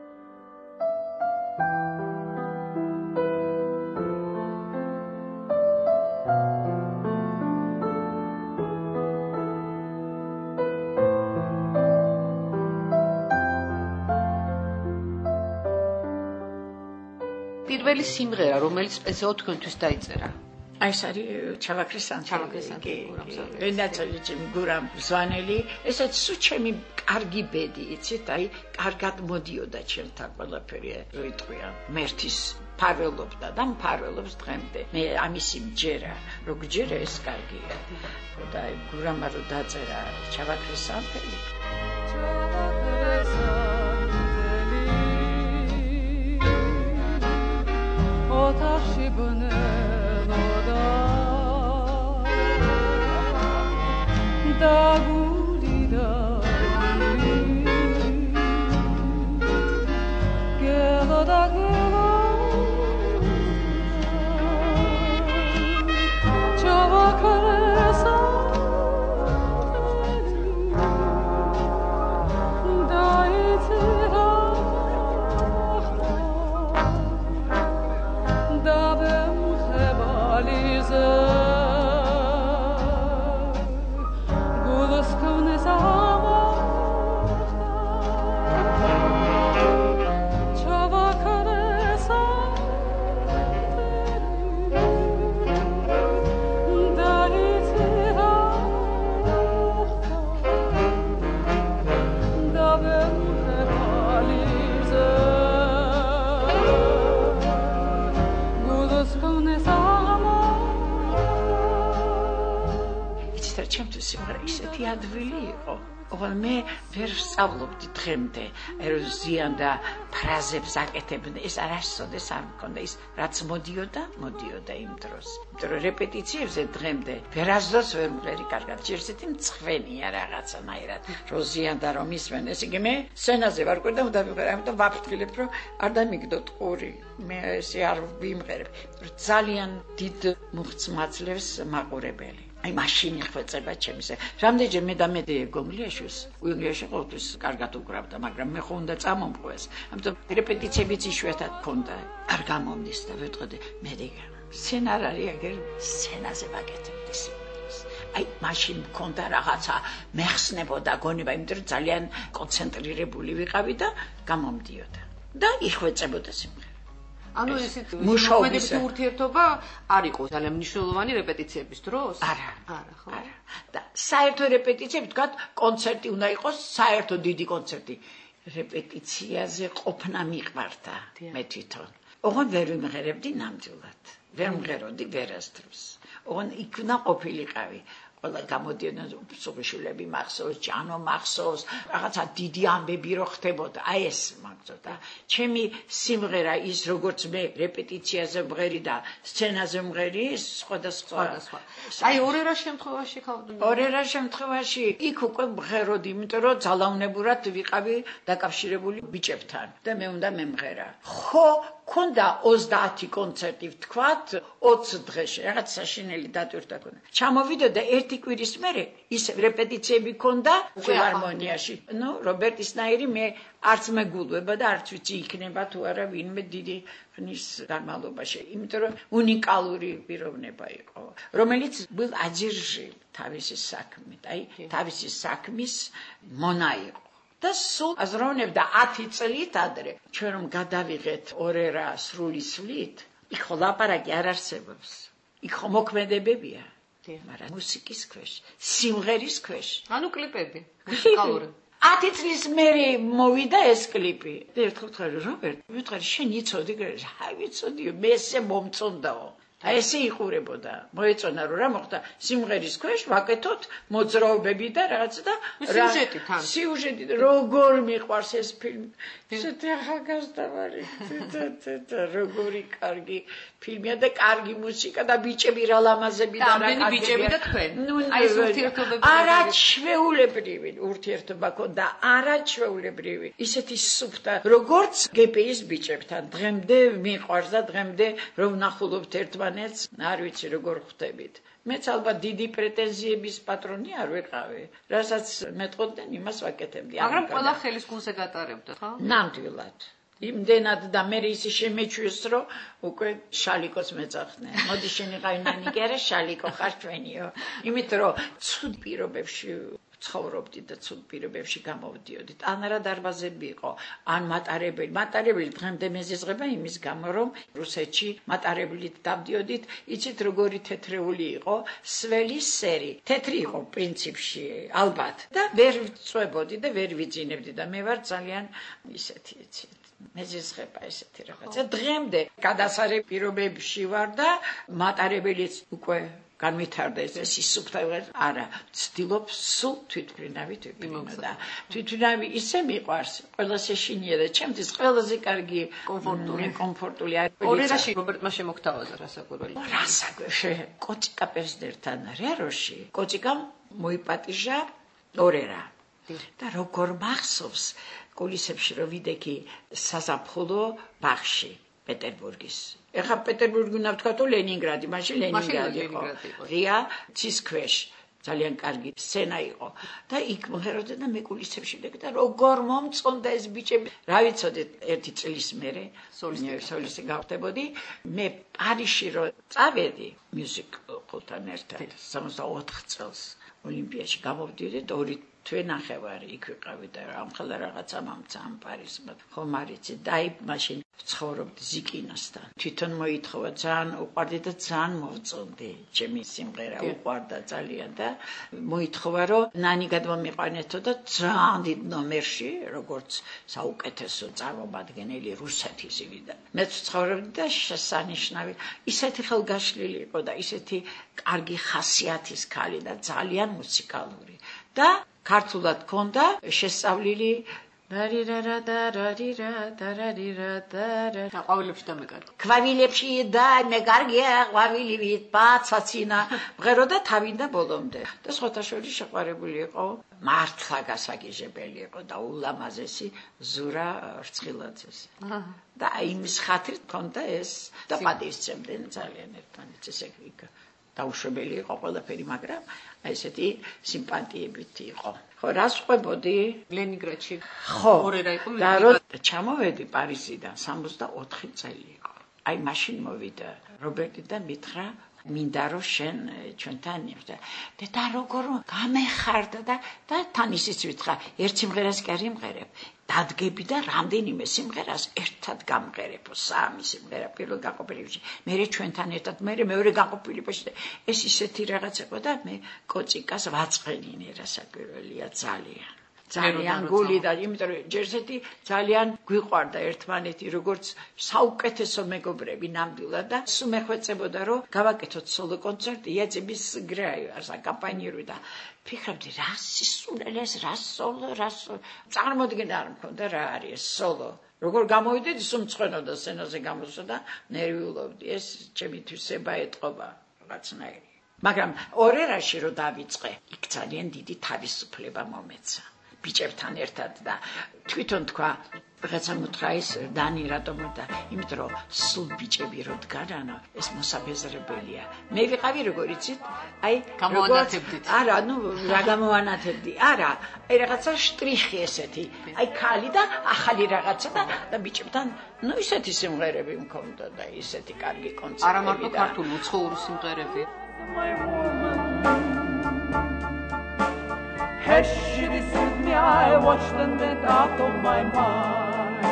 პირველი სიმღერა რომელიც სპეციალურად თქვენთვის დაიწერა აი ეს არის ჩავაქრესანთი ენაცოლი გურამ ზვანელი ესეც სულ ჩემი კარგი ბედი იცით აი კარგად მოდიოდა ჩემთან ყველაფერი რო იტყვია მერთის ფარველობდა და მფარველობს დღემდე მე ამისი მჯერა რო გჯერა ეს კარგია და აი გურამა რო დაწერა ჩავაქრესანთელი ოთახში ბნელოდა დაგული დაგული გელოდა გელოდა ჩავაქრესა ისეთი ადვილი იყო ოღონდ მე ვერ სწავლობდი დღემდე ეროზიან და ფრაზებს აკეთებდნენ ეს არასოდეს არ მქონდა ის რაც მოდიოდა მოდიოდა იმ დროს იმიტომ რომ რეპეტიციებზე დღემდე ვერასდროს ვერ მღერი კარგად ჯერსეთი მწვენია რაღაცანაირად როზიან და რომ ისმენ ეს იგი მე სცენაზე ვარ ყვი და უნდა ვიმღერე ამიტომ ვაფრთხილებ რომ არ დამიგდო ტყური მე ესე არ ვიმღერებ ძალიან დიდ მუხტს მაძლევს მაყურებელი აი მაშინ ხვეწება ჩემს. რამდენჯერ მე და მე გომლიაშვილს, უილიაში ყოველთვის კარგად უკრავდა, მაგრამ მე ხო უნდა წამომყვეს. ამიტომ რეპეტიციებიც იშვიათად მქონდა. არ გამომდის და ვეტყოდი, მე სცენარი აგერ სცენაზე ვაკეთებდი სიმღერას. აი მაშინ მქონდა რაღაცა მეხსნებოდა გონება, იმიტომ რომ ძალიან კონცენტრირებული ვიყავი და გამომდიოდა. და იხვეწებოდა სიმღერა. ანუ ესეთ მოქმედებითი ურთიერთობა არ იყო ძალიან მნიშვნელოვანი რეპეტიციების დროს? არა, არა, ხო? არა. და საერთო რეპეტიციები თქვათ, კონცერტი უნდა იყოს, საერთო დიდი კონცერტი. რეპეტიციაზე ყოფნა მიყვარდა მე თვითონ. ოღონდ ვერ ვიმღერებდი ნამდვილად. ვერ მღეროდი ვერასდროს. ოღონდ იქ უნდა ყოფილიყავი. ყველა გამოდიოდნენ სულიშვილები მახსოვს, ჯანო მახსოვს, რაღაცა დიდი ამბები რო ხდებოდა, აი ეს მაგწოდა. ჩემი სიმღერა ის როგორც მე რეპეტიციაზე მღერი და სცენაზე მღერი, სხვადასხვა. აი ორერა შემთხვევაში ხავდი. ორერა შემთხვევაში იქ უკვე მღეროდი, იმიტომ რომ ძალაუნებურად ვიყავი დაკავშირებული ბიჭებთან და მე უნდა მემღერა. ხო, ქონდა ოცდაათი კონცერტი ვთქვათ, ოცი დღეში, რაღაც საშინელი დატვირთვა ქონდა. ჩამოვიდოდა ერთი კვირის მერე, ის რეპეტიციები ქონდა ფილარმონიაში. ნუ რობერტისნაირი მე არც მეგულვება და არც ვიცი იქნება თუ არა ვინმე დიდი ხნის განმავლობაში, იმიტომ რომ უნიკალური პიროვნება იყო, რომელიც был один თავისი საქმით, აი თავისი საქმის მონა იყო. და სულ აზროვნებდა ათი წლით ადრე, ჩვენ რომ გადავიღეთ ორერა სრული სვლით, იქ ხო ლაპარაკი არ არსებობს. იქ ხო მოქმედებებია. მაგრამ მუსიკის ქვეშ, სიმღერის ქვეშ. ანუ კლიპები, მუსიკალური. ათი წლის მერე მოვიდა ეს კლიპი. და ერთხელ ვთქვი, რობერტ, ვიტყვი, შენ იცოდი, აი ვიცოდიო, მე ესე მომწონდაო. აი ესე იყურებოდა. მოეწონა რომ რა მოხდა სიმღერის ქვეშ ვაკეთოთ მოძრაობები და რაღაც და სიუჟეტი თან. სიუჟეტი როგორ მიყვარს ეს ფილმი. ისეთი ახალგაზრდავარი. და როგორი კარგი ფილმია და კარგი მუსიკა და ბიჭები რა ლამაზები და რა კარგი ბიჭები და თქვენ. აი ეს ურთიერთობები არაჩვეულებრივი ურთიერთობა ქონდა, არაჩვეულებრივი. ისეთი სუფთა, როგორც გპ-ის ბიჭებთან. დღემდე მიყვარს და დღემდე რომ ნახულობთ ერთმანეთს, არ ვიცი როგორ ხვდებით. მეც ალბათ დიდი პრეტენზიების პატრონი არ ვიყავი, რასაც მეტყოდნენ იმას ვაკეთებდი. მაგრამ ყველა ხელის გულზე გატარებდა, ხო? ნამდვილად. იმდენად და მე ისი შემეჩვიეს, რომ უკვე შალიკოს მეძახდნენ. მოდი შენ იყავი ნანიკერე, შალიკო ხარ ჩვენიო. იმიტომ რომ ცუდ პირობებში ცხოვრობდი და ცუდ პირობებში გამოვდიოდით. ან რა დარბაზები იყო, ან მატარებელი. მატარებელი დღემდე მეზიზღება იმის გამო, რომ რუსეთში მატარებლით დავდიოდით, იცით როგორი თეთრეული იყო, სველი სერი. თეთრი იყო პრინციპში, ალბათ. და ვერ ვწვებოდი და ვერ ვიძინებდი და მე ვარ ძალიან ისეთი, იცით. მეზიზღება ესეთი რაღაცა. დღემდე გადასარევ პირობებში ვარ და მატარებელიც უკვე განვითარდა ეს სისუფთა არა, ვცდილობ სულ თვითმფრინავით ვიფრინო და თვითმფრინავი ისე მიყვარს, ყველას ეშინია და ჩემთვის ყველაზე კარგი კომფორტული კომფორტული არის. ორერაში რობერტმა შემოგთავაზა რასაკვირველი. რასაკვირველი. კოჭიკა პერსნერთან რეროში, კოჭიკამ მოიპატიჟა ორერა. და როგორ მახსოვს კულისებში რომ ვიდექი საზაფხულო ბაღში პეტერბურგის. ეხლა პეტერბურგი უნდა ვთქვა თუ ლენინგრადი, მაშინ ლენინგრადი იყო. ღია ცის ქვეშ ძალიან კარგი სცენა იყო და იქ მღეროდა და მე კულისებში ვიდექი და როგორ მომწონდა ეს ბიჭები. რა ვიცოდეთ, ერთი წლის მერე სოლისტი გავხდებოდი. მე პარიზში რო წავედი მუსიკალთან ერთად სამოცდაოთხ წელს ოლიმპიაში გამოვდიოდი და ორი თვე ნახევარი იქ ვიყავი და ამხელა რაღაცა მომწამ პარიზმა. ხომ არიცი და აი მაშინ ცხოვრობდი ზიკინოსთან. თვითონ მოითხოვა, ძალიან უყვარდი და ძალიან მოვწონდი. ჩემი სიმღერა უყვარდა ძალიან და მოითხოვა, რომ ნანი გადმომიყვანეთო და ძალიან დიდ ნომერში, როგორც საუკეთესო წარმომადგენელი რუსეთის ივიდა. მეც ცხოვრობდი და შესანიშნავი. ისეთი ხელგაშლილი იყო და ისეთი კარგი ხასიათის ქალი და ძალიან მუსიკალური. და ქართულად ქონდა შესწავლილი დარირარა დარირა დარირა დარა ყვავილებში დამეკარგა. ყვავილებში დამეკარგა ყვავილივით პაცაცინა მღეროდა თავიდან ბოლომდე. და სხვათა შორის შეყვარებული იყო, მართლა გასაგიჟებელი იყო და ულამაზესი ზურა რცხილაძეს. და იმის ხათრით ქონდა ეს და პატივისცემდნენ ძალიან ერთმანეთს ესე იქ დაუშვებელი იყო ყველაფერი, მაგრამ აი ესეთი სიმპათიებითი იყო. ხო, რას ყვებოდი? ლენინგრადში. ხო. ორი რა იყო? და რო ჩამოვედი პარიზიდან, სამოცდაოთხი წელი იყო. აი მაშინ მოვიდა რობერტი და მითხრა მინდა რომ შენ ჩვენთან იყდე. და როგორ გამეხარდა და და თან ისიც ვიტყა, ერთ სიმღერას კი არ იმღერებ. დადგები და რამდენიმე სიმღერას ერთად გამღერებო, სამი სიმღერა პირველ გაყოფილებაში. მე ჩვენთან ერთად, მე მეორე გაყოფილებაში. ეს ისეთი რაღაც იყო და მე კოწიკას ვაწყენინე რასაკვირველია ძალიან. ძალიან გული და იმიტომ რომ ჯერსეთი ძალიან გვიყვარდა ერთმანეთი როგორც საუკეთესო მეგობრები ნამდვილად და სულ მეხვეწებოდა რომ გავაკეთოთ სოლო კონცერტი იაცების გრაი ასა კამპანიური და ფიქრობდი რა სისულელეს რა სოლო რა წარმოდგენა არ მქონდა რა არის სოლო როგორ გამოვიდედი სულ მწვენოდა სცენაზე გამოსვლა და ნერვიულობდი ეს ჩემითვისება ეთყობა რაღაცნაირი მაგრამ ორერაში რო დავიწყე იქ ძალიან დიდი თავისუფლება მომეცა ბიჭებთან ერთად და თვითონ თქვა რაღაცა მოთხრა ის დანი რატომ და იმიტომ რომ სულ ბიჭები რო დგანანო ეს მოსაბეზრებელია მე ვიყავი როგორ იცით აი გამოვანათებდით არა ნუ რა გამოვანათებდი არა აი რაღაცა შტრიხი ესეთი აი ქალი და ახალი რაღაცა და და ბიჭებთან ნუ ისეთი სიმღერები მქონდა და ისეთი კარგი კონცერტები არა მარტო ქართული უცხოური სიმღერები As she with me, I watched and went out of my mind.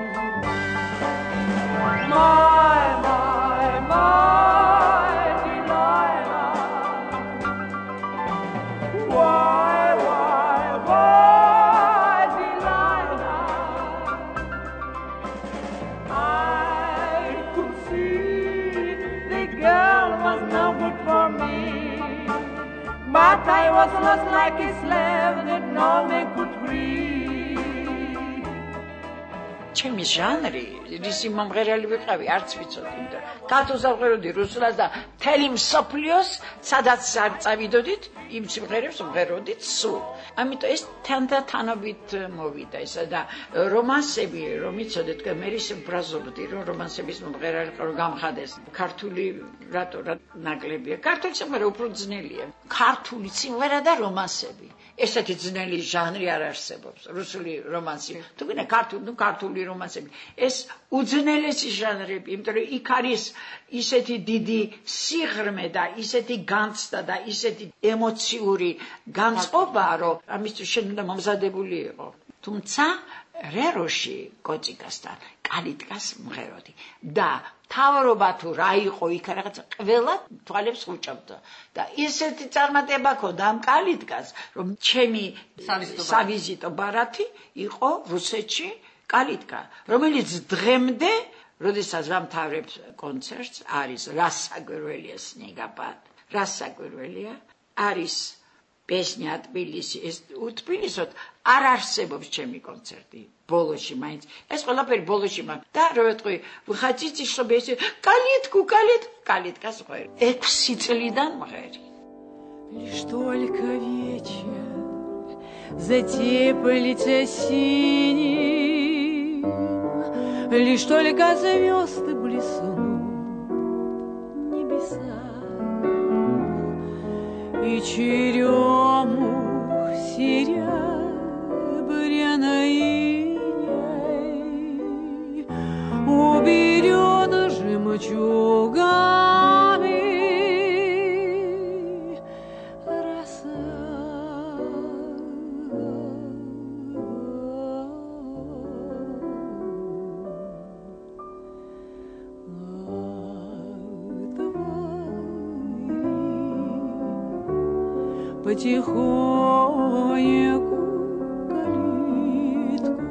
My, my, my Delilah. Why, why, why Delilah? I could see the girl was no good for me. But I was lost like a slave that no man could free. ჩემი ჟანრი, რისი მომღერალი ვიყავი, არც ვიცოდი. ქართულს ავღეროდი, რუსულს და მთელი მსოფლიოს, სადაც არ წავიდოდით, იმ სიმღერებს ვღეროდით სულ. ამიტომ ეს თანდათანობით მოვიდა ესა და რომანსები, რომ იცოდეთ, მე ის ბრაზობდი, რომ რომანსების მომღერალი ყო გამხადეს. ქართული რატო რა ნაკლებია? ქართული სიმღერა უფრო ძნელია. ქართული სიმღერა და რომანსები. ესეთი ძნელი ჟანრი არ არსებობს. რუსული რომანსი. თუ გინდა ქართული, ნუ ქართული რომანსები. ეს უძნელესი ჟანრები, იმიტომ რომ იქ არის ისეთი დიდი სიღრმე და ისეთი განცდა და ისეთი ემოციური განწყობა, რომ ამისთვის შენ უნდა მომზადებული იყო. თუმცა რეროში კოწიკასთან კალიტკას მღეროდი და თავრობა თუ რა იყო იქ რაღაც ყველა თვალებს უჭებდა და ისეთი წარმატება ქონდა ამ კალიტკას რომ ჩემი სავიზიტო ბარათი იყო რუსეთში კალიტკა რომელიც დღემდე როდესაც ვამთავრებ კონცერტს არის რასაკვირველია სნეგაპად რასაკვირველია არის პესნია თბილისი ეს უთბილისოთ არ არსებობს ჩემი კონცერტი ბოლოში მაინც ეს ყველაფერი ბოლოში მაგ და რო ვეთქვი ვხაჭიცი შობესი კალიტკუ კალიტ კალიტკას ყვერი ექვსი წლიდან მღერი Лишь только вечер затеплится синим Лишь только звезды блеснут небеса И черемух серебряной уберет жемчугами роса. Потихоньку калитку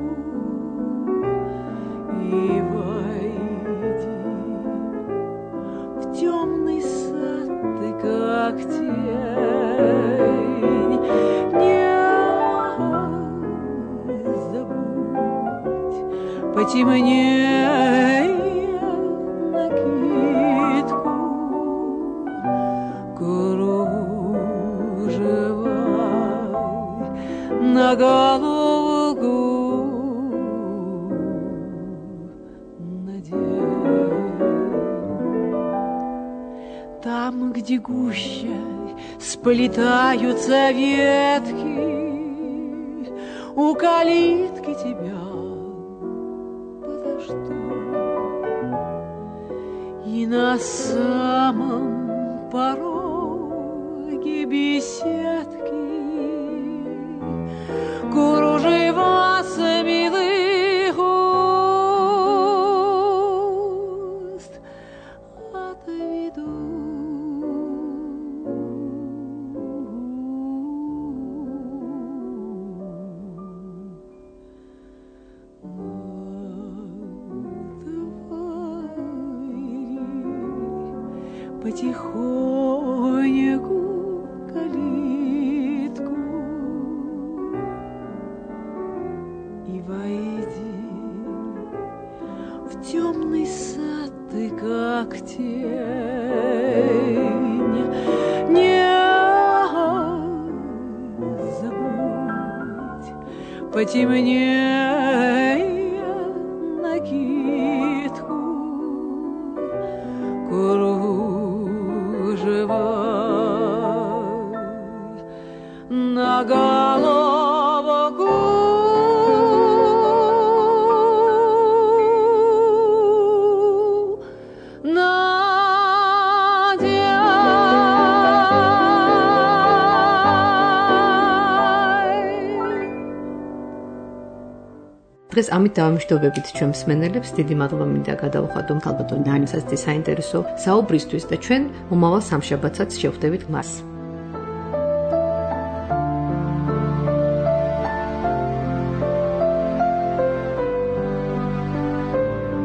и войди в темный сад ты как тень не забудь потемнее накидку на голову надень. Там где гуще сплетаются ветки, у калитки тебя подожду. И на самом пороге беседки кружева с милых уст отведу. Потихоньку калитку и войди в темный сад ты, как тень. Не забудь потемнее накидку, на головку. დღეს ამით დავამშვიდობებით ჩვენს მსმენელებს. დიდი მადლობა მინდა გადავუხადო ალბათ ნანისაც საინტერესო საუბრისთვის და ჩვენ მომავალ სამშაბათსაც შევხვდებით მას.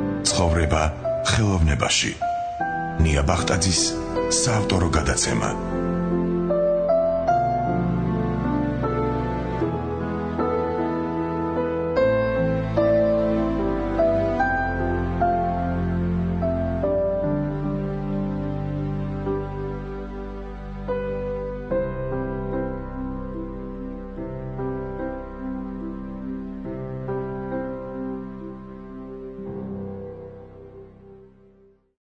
ცხოვრება ხელოვნებაში. ნია ბახტაძის საავტორო გადაცემა.